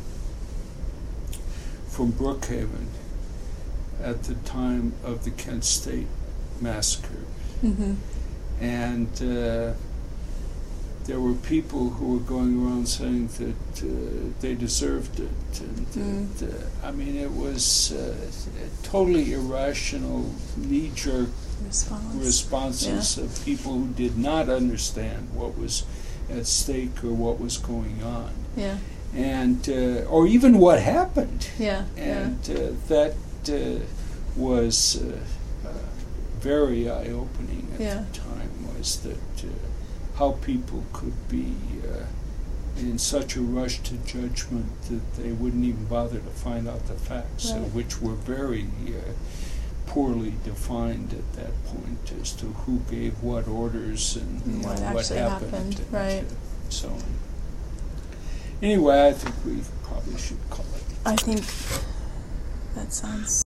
Brookhaven at the time of the Kent State massacre. Mm-hmm. And there were people who were going around saying that they deserved it. And that, I mean, it was a totally irrational, knee-jerk responses of people who did not understand what was at stake or what was going on. Yeah. And or even what happened. Yeah. And that was very eye-opening at the time, was that how people could be in such a rush to judgment that they wouldn't even bother to find out the facts, which were very poorly defined at that point as to who gave what orders and what what actually happened. and Right. so on. Anyway, I think we probably should call it. I think that sounds